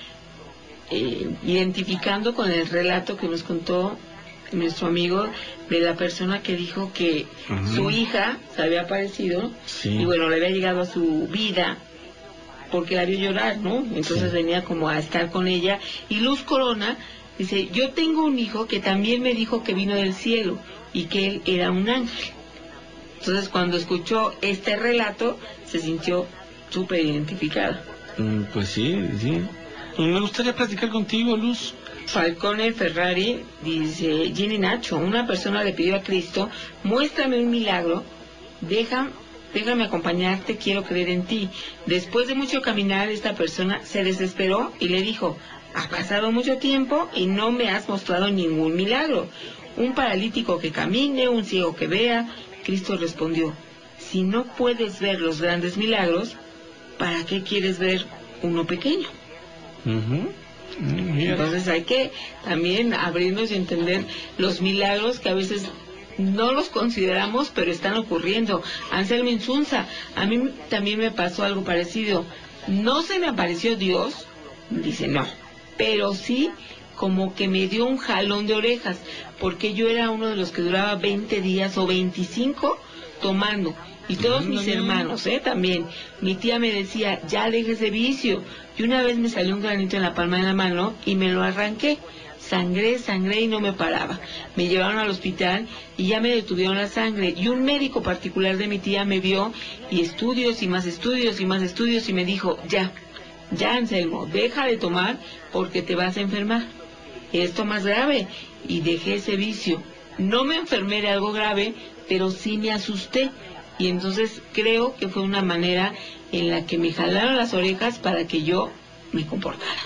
eh, identificando con el relato que nos contó nuestro amigo de la persona que dijo que uh-huh. su hija se había aparecido, sí. y bueno, le había llegado a su vida porque la vio llorar, ¿no? Entonces sí. venía como a estar con ella. Y Luz Corona dice, yo tengo un hijo que también me dijo que vino del cielo y que él era un ángel. Entonces cuando escuchó este relato se sintió súper identificada. Mm, pues sí, sí. Me gustaría platicar contigo, Luz. Falcone Ferrari dice, Jenny Nacho, una persona le pidió a Cristo, muéstrame un milagro, deja, déjame acompañarte, quiero creer en ti. Después de mucho caminar, esta persona se desesperó y le dijo, ha pasado mucho tiempo y no me has mostrado ningún milagro. Un paralítico que camine, un ciego que vea. Cristo respondió, si no puedes ver los grandes milagros, ¿para qué quieres ver uno pequeño? Uh-huh. Entonces hay que también abrirnos y entender los milagros que a veces no los consideramos, pero están ocurriendo. Anselmo Insunza, a mí también me pasó algo parecido. No se me apareció Dios, dice no, pero sí como que me dio un jalón de orejas, porque yo era uno de los que duraba veinte días o veinticinco tomando. Y todos mis hermanos, ¿eh? También. Mi tía me decía, ya deje ese vicio. Y una vez me salió un granito en la palma de la mano y me lo arranqué. Sangré, sangré y no me paraba. Me llevaron al hospital y ya me detuvieron la sangre. Y un médico particular de mi tía me vio y estudios y más estudios y más estudios y me dijo, ya, ya Anselmo, deja de tomar porque te vas a enfermar. Esto más grave. Y dejé ese vicio. No me enfermé de algo grave, pero sí me asusté. Y entonces creo que fue una manera en la que me jalaron las orejas para que yo me comportara.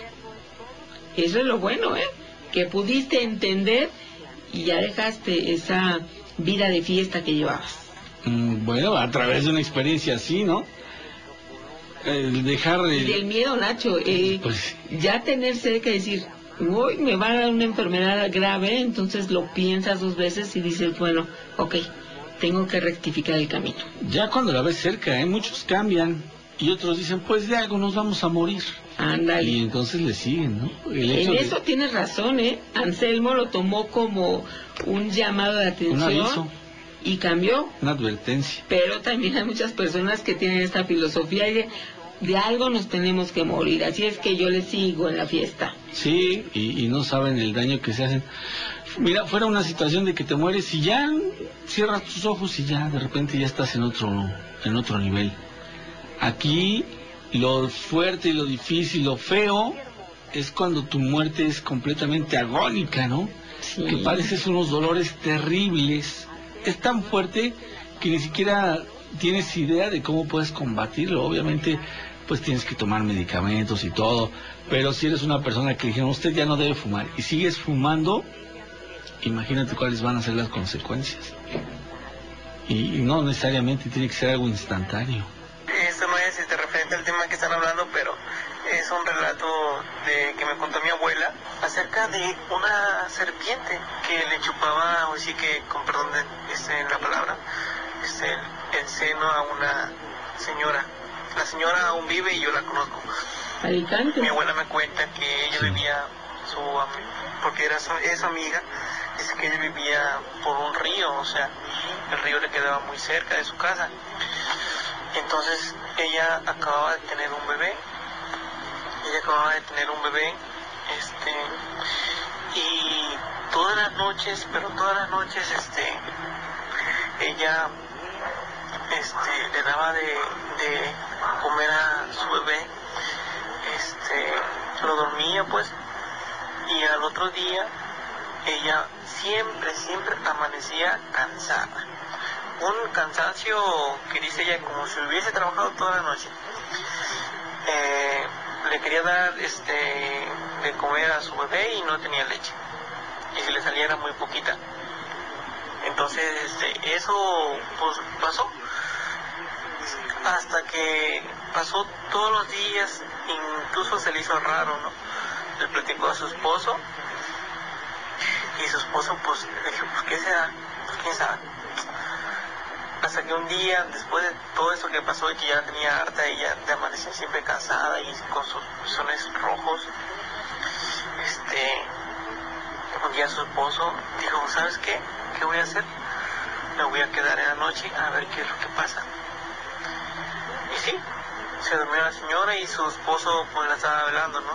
Eso es lo bueno, ¿eh? Que pudiste entender y ya dejaste esa vida de fiesta que llevabas. Mm, bueno, a través de una experiencia así, ¿no? El dejar... El... Y del miedo, Nacho, eh, pues... ya tener cerca y decir, uy, me va a dar una enfermedad grave, entonces lo piensas dos veces y dices, bueno, ok, tengo que rectificar el camino. Ya cuando la ves cerca, ¿eh? Muchos cambian y otros dicen, pues de algo nos vamos a morir. Ándale. Y entonces le siguen, ¿no? El hecho en de... eso tienes razón, ¿eh? Anselmo lo tomó como un llamado de atención. Un aviso. Y cambió. Una advertencia. Pero también hay muchas personas que tienen esta filosofía de, de algo nos tenemos que morir. Así es que yo le sigo en la fiesta. Sí, y, y no saben el daño que se hacen. Mira, fuera una situación de que te mueres y ya cierras tus ojos y ya de repente ya estás en otro, en otro nivel. Aquí lo fuerte y lo difícil, lo feo, es cuando tu muerte es completamente agónica, ¿no? Sí. Que padeces unos dolores terribles. Es tan fuerte que ni siquiera tienes idea de cómo puedes combatirlo. Obviamente, pues tienes que tomar medicamentos y todo. Pero si eres una persona que dijeron, usted ya no debe fumar, y sigues fumando, imagínate cuáles van a ser las consecuencias. Y, y no necesariamente tiene que ser algo instantáneo. Esto no es este, referente al tema que están hablando, pero es un relato de que me contó mi abuela acerca de una serpiente que le chupaba, o sí que, con perdón de este, la palabra, este, el seno a una señora. La señora aún vive y yo la conozco. Alicante. Mi abuela me cuenta que ella Sí. vivía, su porque era su, es su amiga, dice que ella vivía por un río, o sea, el río le quedaba muy cerca de su casa. Entonces ella acababa de tener un bebé, ella acababa de tener un bebé, este, y todas las noches, pero todas las noches, este, ella, este, le daba de, de comer a su bebé, este, lo dormía pues, y al otro día ella siempre, siempre amanecía cansada. Un cansancio que dice ella como si hubiese trabajado toda la noche. Eh, le quería dar este de comer a su bebé y no tenía leche. Y si le salía era muy poquita. Entonces, este, eso pues pasó. Hasta que pasó todos los días, incluso se le hizo raro, ¿no? Le platicó a su esposo. Y su esposo, pues, le dijo, pues, ¿qué será? Pues, ¿quién sabe? Hasta que un día, después de todo eso que pasó y que ya tenía harta, ella de amanecer siempre cansada y con sus pezones rojos, este, un día su esposo dijo, ¿sabes qué? ¿Qué voy a hacer? Me voy a quedar en la noche a ver qué es lo que pasa. Y sí, se durmió la señora y su esposo pues la estaba velando, ¿no?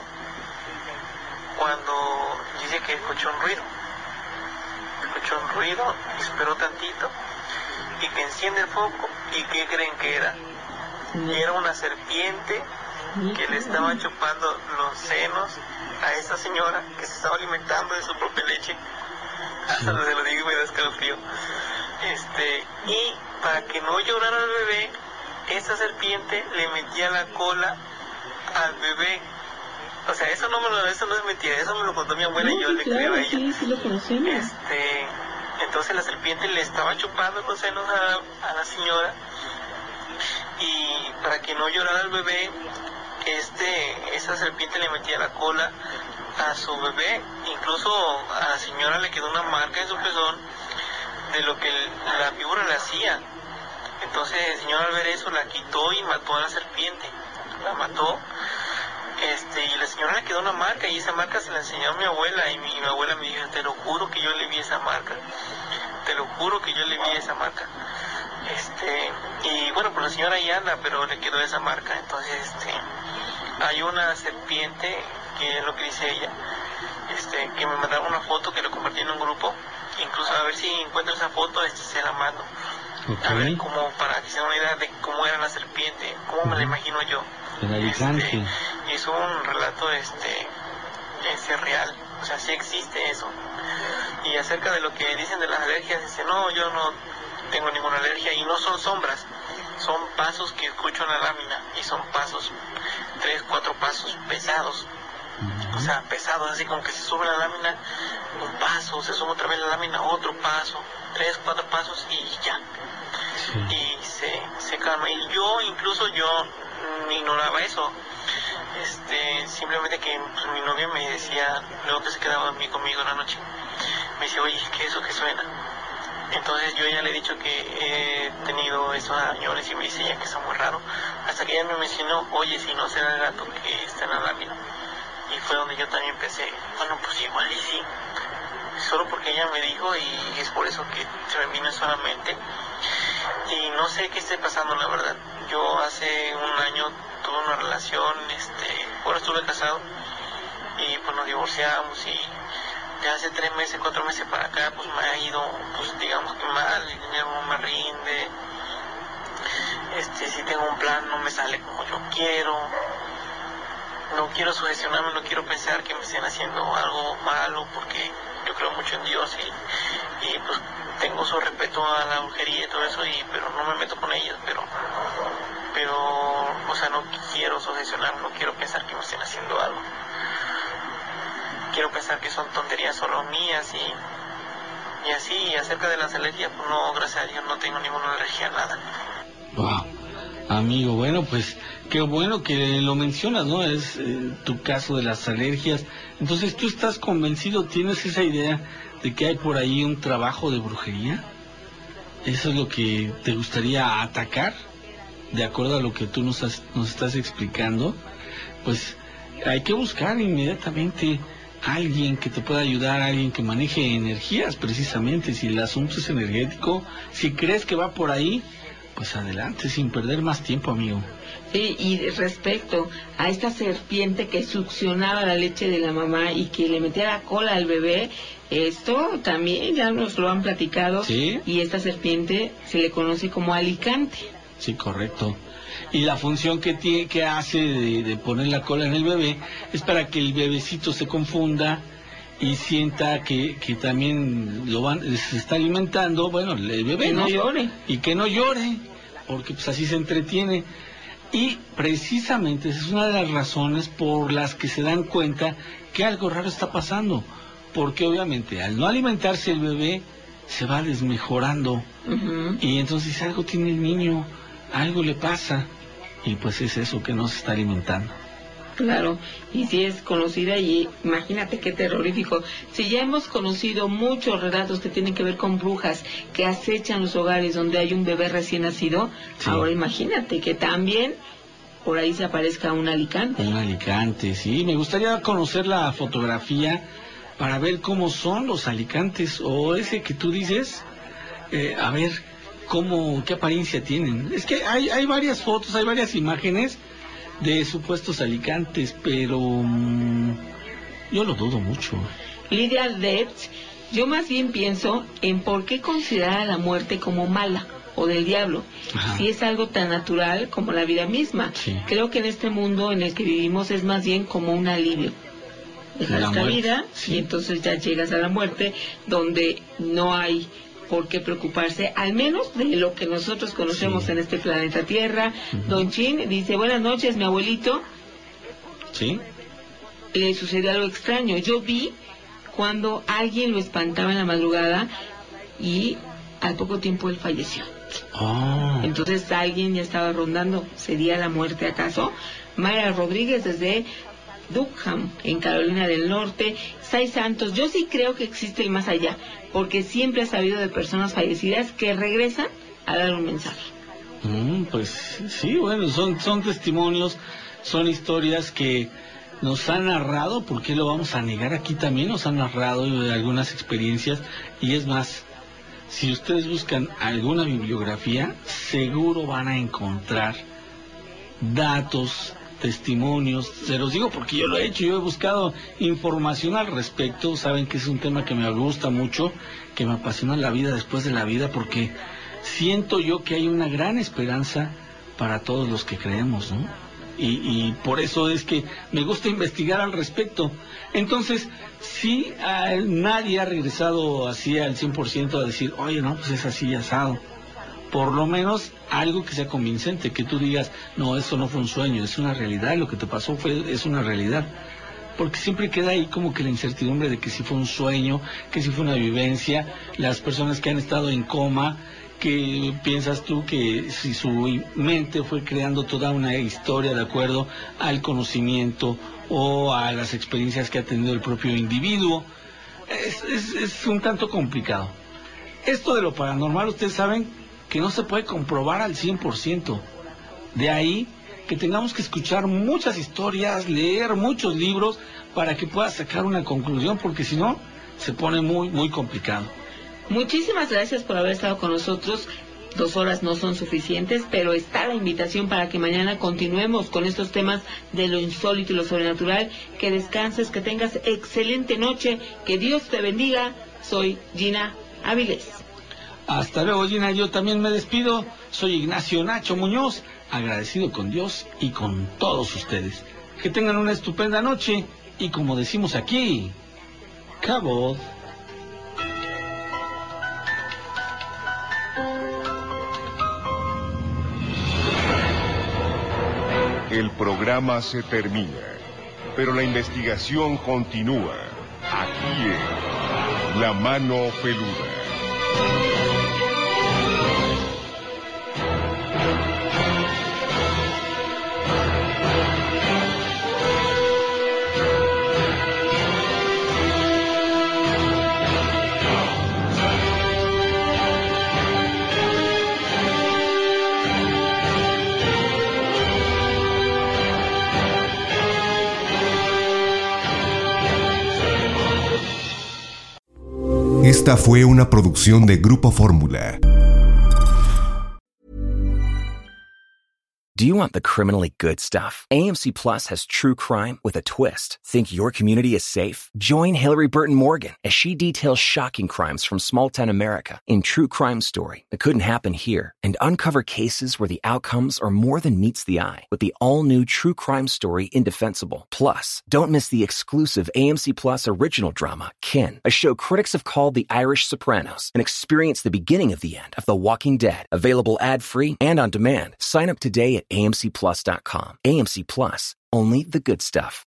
Cuando dice que escuchó un ruido. Escuchó un ruido, esperó tantito y que enciende el foco. ¿Y qué creen que era? Y era una serpiente que le estaba chupando los senos a esa señora que se estaba alimentando de su propia leche. Hasta se lo digo y me da escalofrío. Este, y para que no llorara el bebé, esa serpiente le metía la cola al bebé. O sea, eso no me lo, eso no es mentira, eso me lo contó mi abuela no, y yo le claro, creo a ella. Sí, sí lo conocemos. Este, entonces la serpiente le estaba chupando los senos a, a la señora y para que no llorara el bebé, este, esa serpiente le metía la cola a su bebé. Incluso a la señora le quedó una marca en su pezón de lo que la víbora le hacía. Entonces el señor al ver eso la quitó y mató a la serpiente, la mató. Este, y la señora le quedó una marca y esa marca se la enseñó a mi abuela y mi, mi abuela me dijo, te lo juro que yo le vi esa marca, te lo juro que yo le vi esa marca. Este, y bueno, pues la señora ya anda, pero le quedó esa marca. Entonces, este, hay una serpiente, que es lo que dice ella, este, que me mandaron una foto que lo compartí en un grupo, incluso a ver si encuentro esa foto, este, se la mando. Okay. A ver cómo, para que se den una idea de cómo era la serpiente, cómo uh-huh. me la imagino yo. Este, y es un relato este, este real, o sea, sí existe eso. Y acerca de lo que dicen de las alergias, dice, no, yo no tengo ninguna alergia y no son sombras, son pasos que escucho en la lámina y son pasos, tres, cuatro pasos pesados, uh-huh. o sea, pesados, así como que se sube la lámina, un paso, se sube otra vez la lámina, otro paso, tres, cuatro pasos y ya. Sí. Y se, se calma. Y yo, incluso yo ignoraba eso. Este, simplemente que pues, mi novia me decía, luego que se quedaba mí conmigo en la noche, me decía, oye, ¿qué es eso que suena? Entonces yo ya le he dicho que he tenido esos arañones y me dice ella que son muy raros. Hasta que ella me mencionó, oye, si no será el gato que está en la lámina. Y fue donde yo también pensé, bueno, pues igual y sí. Solo porque ella me dijo y es por eso que se me vino solamente. Y no sé qué esté pasando, la verdad. Yo hace un año tuve una relación, este, bueno, estuve casado y pues nos divorciamos y de hace tres meses, cuatro meses para acá, pues me ha ido, pues digamos que mal, el dinero no me rinde, este, si tengo un plan no me sale como yo quiero, no quiero sugestionarme, no quiero pensar que me estén haciendo algo malo porque yo creo mucho en Dios y, y pues tengo su respeto a la brujería y todo eso, y, pero no me meto con ellos, pero, pero, o sea, no quiero sugestionar, no quiero pensar que me estén haciendo algo. Quiero pensar que son tonterías solo mías y, y así, y acerca de las alergias, pues no, gracias a Dios no tengo ninguna alergia a nada. Wow, amigo, bueno, pues qué bueno que lo mencionas, ¿no? Es eh, tu caso de las alergias. Entonces, ¿tú estás convencido, tienes esa idea de que hay por ahí un trabajo de brujería? ¿Eso es lo que te gustaría atacar? De acuerdo a lo que tú nos, has, nos estás explicando, pues hay que buscar inmediatamente a alguien que te pueda ayudar, alguien que maneje energías precisamente. Si el asunto es energético, si crees que va por ahí, pues adelante, sin perder más tiempo, amigo. Sí, y respecto a esta serpiente que succionaba la leche de la mamá y que le metía la cola al bebé, esto también ya nos lo han platicado. ¿Sí? Y esta serpiente se le conoce como alicante. Sí, correcto. Y la función que tiene, que hace de, de poner la cola en el bebé es para que el bebecito se confunda y sienta que, que también lo van, se está alimentando, bueno, el bebé, que no, no llore. Y que no llore, porque pues así se entretiene. Y precisamente esa es una de las razones por las que se dan cuenta que algo raro está pasando. Porque obviamente al no alimentarse el bebé se va desmejorando. Uh-huh. Y entonces algo tiene el niño, algo le pasa. Y pues es eso, que no se está alimentando. Claro, y si es conocida, y imagínate qué terrorífico. Si ya hemos conocido muchos relatos que tienen que ver con brujas que acechan los hogares donde hay un bebé recién nacido, sí. Ahora imagínate que también por ahí se aparezca un alicante. Un alicante, sí. Me gustaría conocer la fotografía para ver cómo son los alicantes, o ese que tú dices, eh, a ver cómo, qué apariencia tienen. Es que hay, hay varias fotos, hay varias imágenes de supuestos alicantes, pero um, yo lo dudo mucho. Lidia Debs, yo más bien pienso en por qué considerar a la muerte como mala o del diablo. Ajá. Si es algo tan natural como la vida misma. Sí. Creo que en este mundo en el que vivimos es más bien como un alivio. Dejas la vida, sí. Y entonces ya llegas a la muerte, donde no hay por qué preocuparse, al menos de lo que nosotros conocemos, sí, en este planeta Tierra. Uh-huh. Don Chin dice, buenas noches, mi abuelito. Sí. Le sucedió algo extraño. Yo vi cuando alguien lo espantaba en la madrugada y al poco tiempo él falleció. Oh. Entonces alguien ya estaba rondando. ¿Sería la muerte acaso? Mayra Rodríguez desde Durham, en Carolina del Norte. Sai Santos, yo sí creo que existe el más allá, porque siempre he sabido de personas fallecidas que regresan a dar un mensaje. Mm, pues sí, bueno, son, son testimonios, son historias que nos han narrado. ¿Por qué lo vamos a negar? Aquí también nos han narrado algunas experiencias, y es más, si ustedes buscan alguna bibliografía, seguro van a encontrar datos, testimonios. Se los digo porque yo lo he hecho, yo he buscado información al respecto. Saben que es un tema que me gusta mucho, que me apasiona la vida después de la vida, porque siento yo que hay una gran esperanza para todos los que creemos, ¿no? Y, y por eso es que me gusta investigar al respecto. Entonces, sí, a, nadie ha regresado así al cien por ciento a decir, oye, no, pues es así asado. Por lo menos algo que sea convincente, que tú digas, no, eso no fue un sueño, es una realidad, lo que te pasó fue es una realidad. Porque siempre queda ahí como que la incertidumbre de que si fue un sueño, que si fue una vivencia. Las personas que han estado en coma, que piensas tú que si su mente fue creando toda una historia de acuerdo al conocimiento o a las experiencias que ha tenido el propio individuo. Es, es, es un tanto complicado. Esto de lo paranormal, ustedes saben que no se puede comprobar al cien por ciento. De ahí que tengamos que escuchar muchas historias, leer muchos libros para que puedas sacar una conclusión, porque si no, se pone muy, muy complicado. Muchísimas gracias por haber estado con nosotros. Dos horas no son suficientes, pero está la invitación para que mañana continuemos con estos temas de lo insólito y lo sobrenatural. Que descanses, que tengas excelente noche, que Dios te bendiga. Soy Gina Áviles. Hasta luego, Gina. Yo también me despido. Soy Ignacio Nacho Muñoz, agradecido con Dios y con todos ustedes. Que tengan una estupenda noche y, como decimos aquí, Cabo. El programa se termina, pero la investigación continúa. Aquí en La Mano Peluda. Esta fue una producción de Grupo Fórmula. Do you want the criminally good stuff? A M C Plus has true crime with a twist. Think your community is safe? Join Hillary Burton Morgan as she details shocking crimes from small-town America in True Crime Story that couldn't happen here, and uncover cases where the outcomes are more than meets the eye with the all-new True Crime Story Indefensible. Plus, don't miss the exclusive A M C Plus original drama, Kin, a show critics have called the Irish Sopranos, and experience the beginning of the end of The Walking Dead. Available ad-free and on demand. Sign up today at A M C plus dot com. A M C Plus, only the good stuff.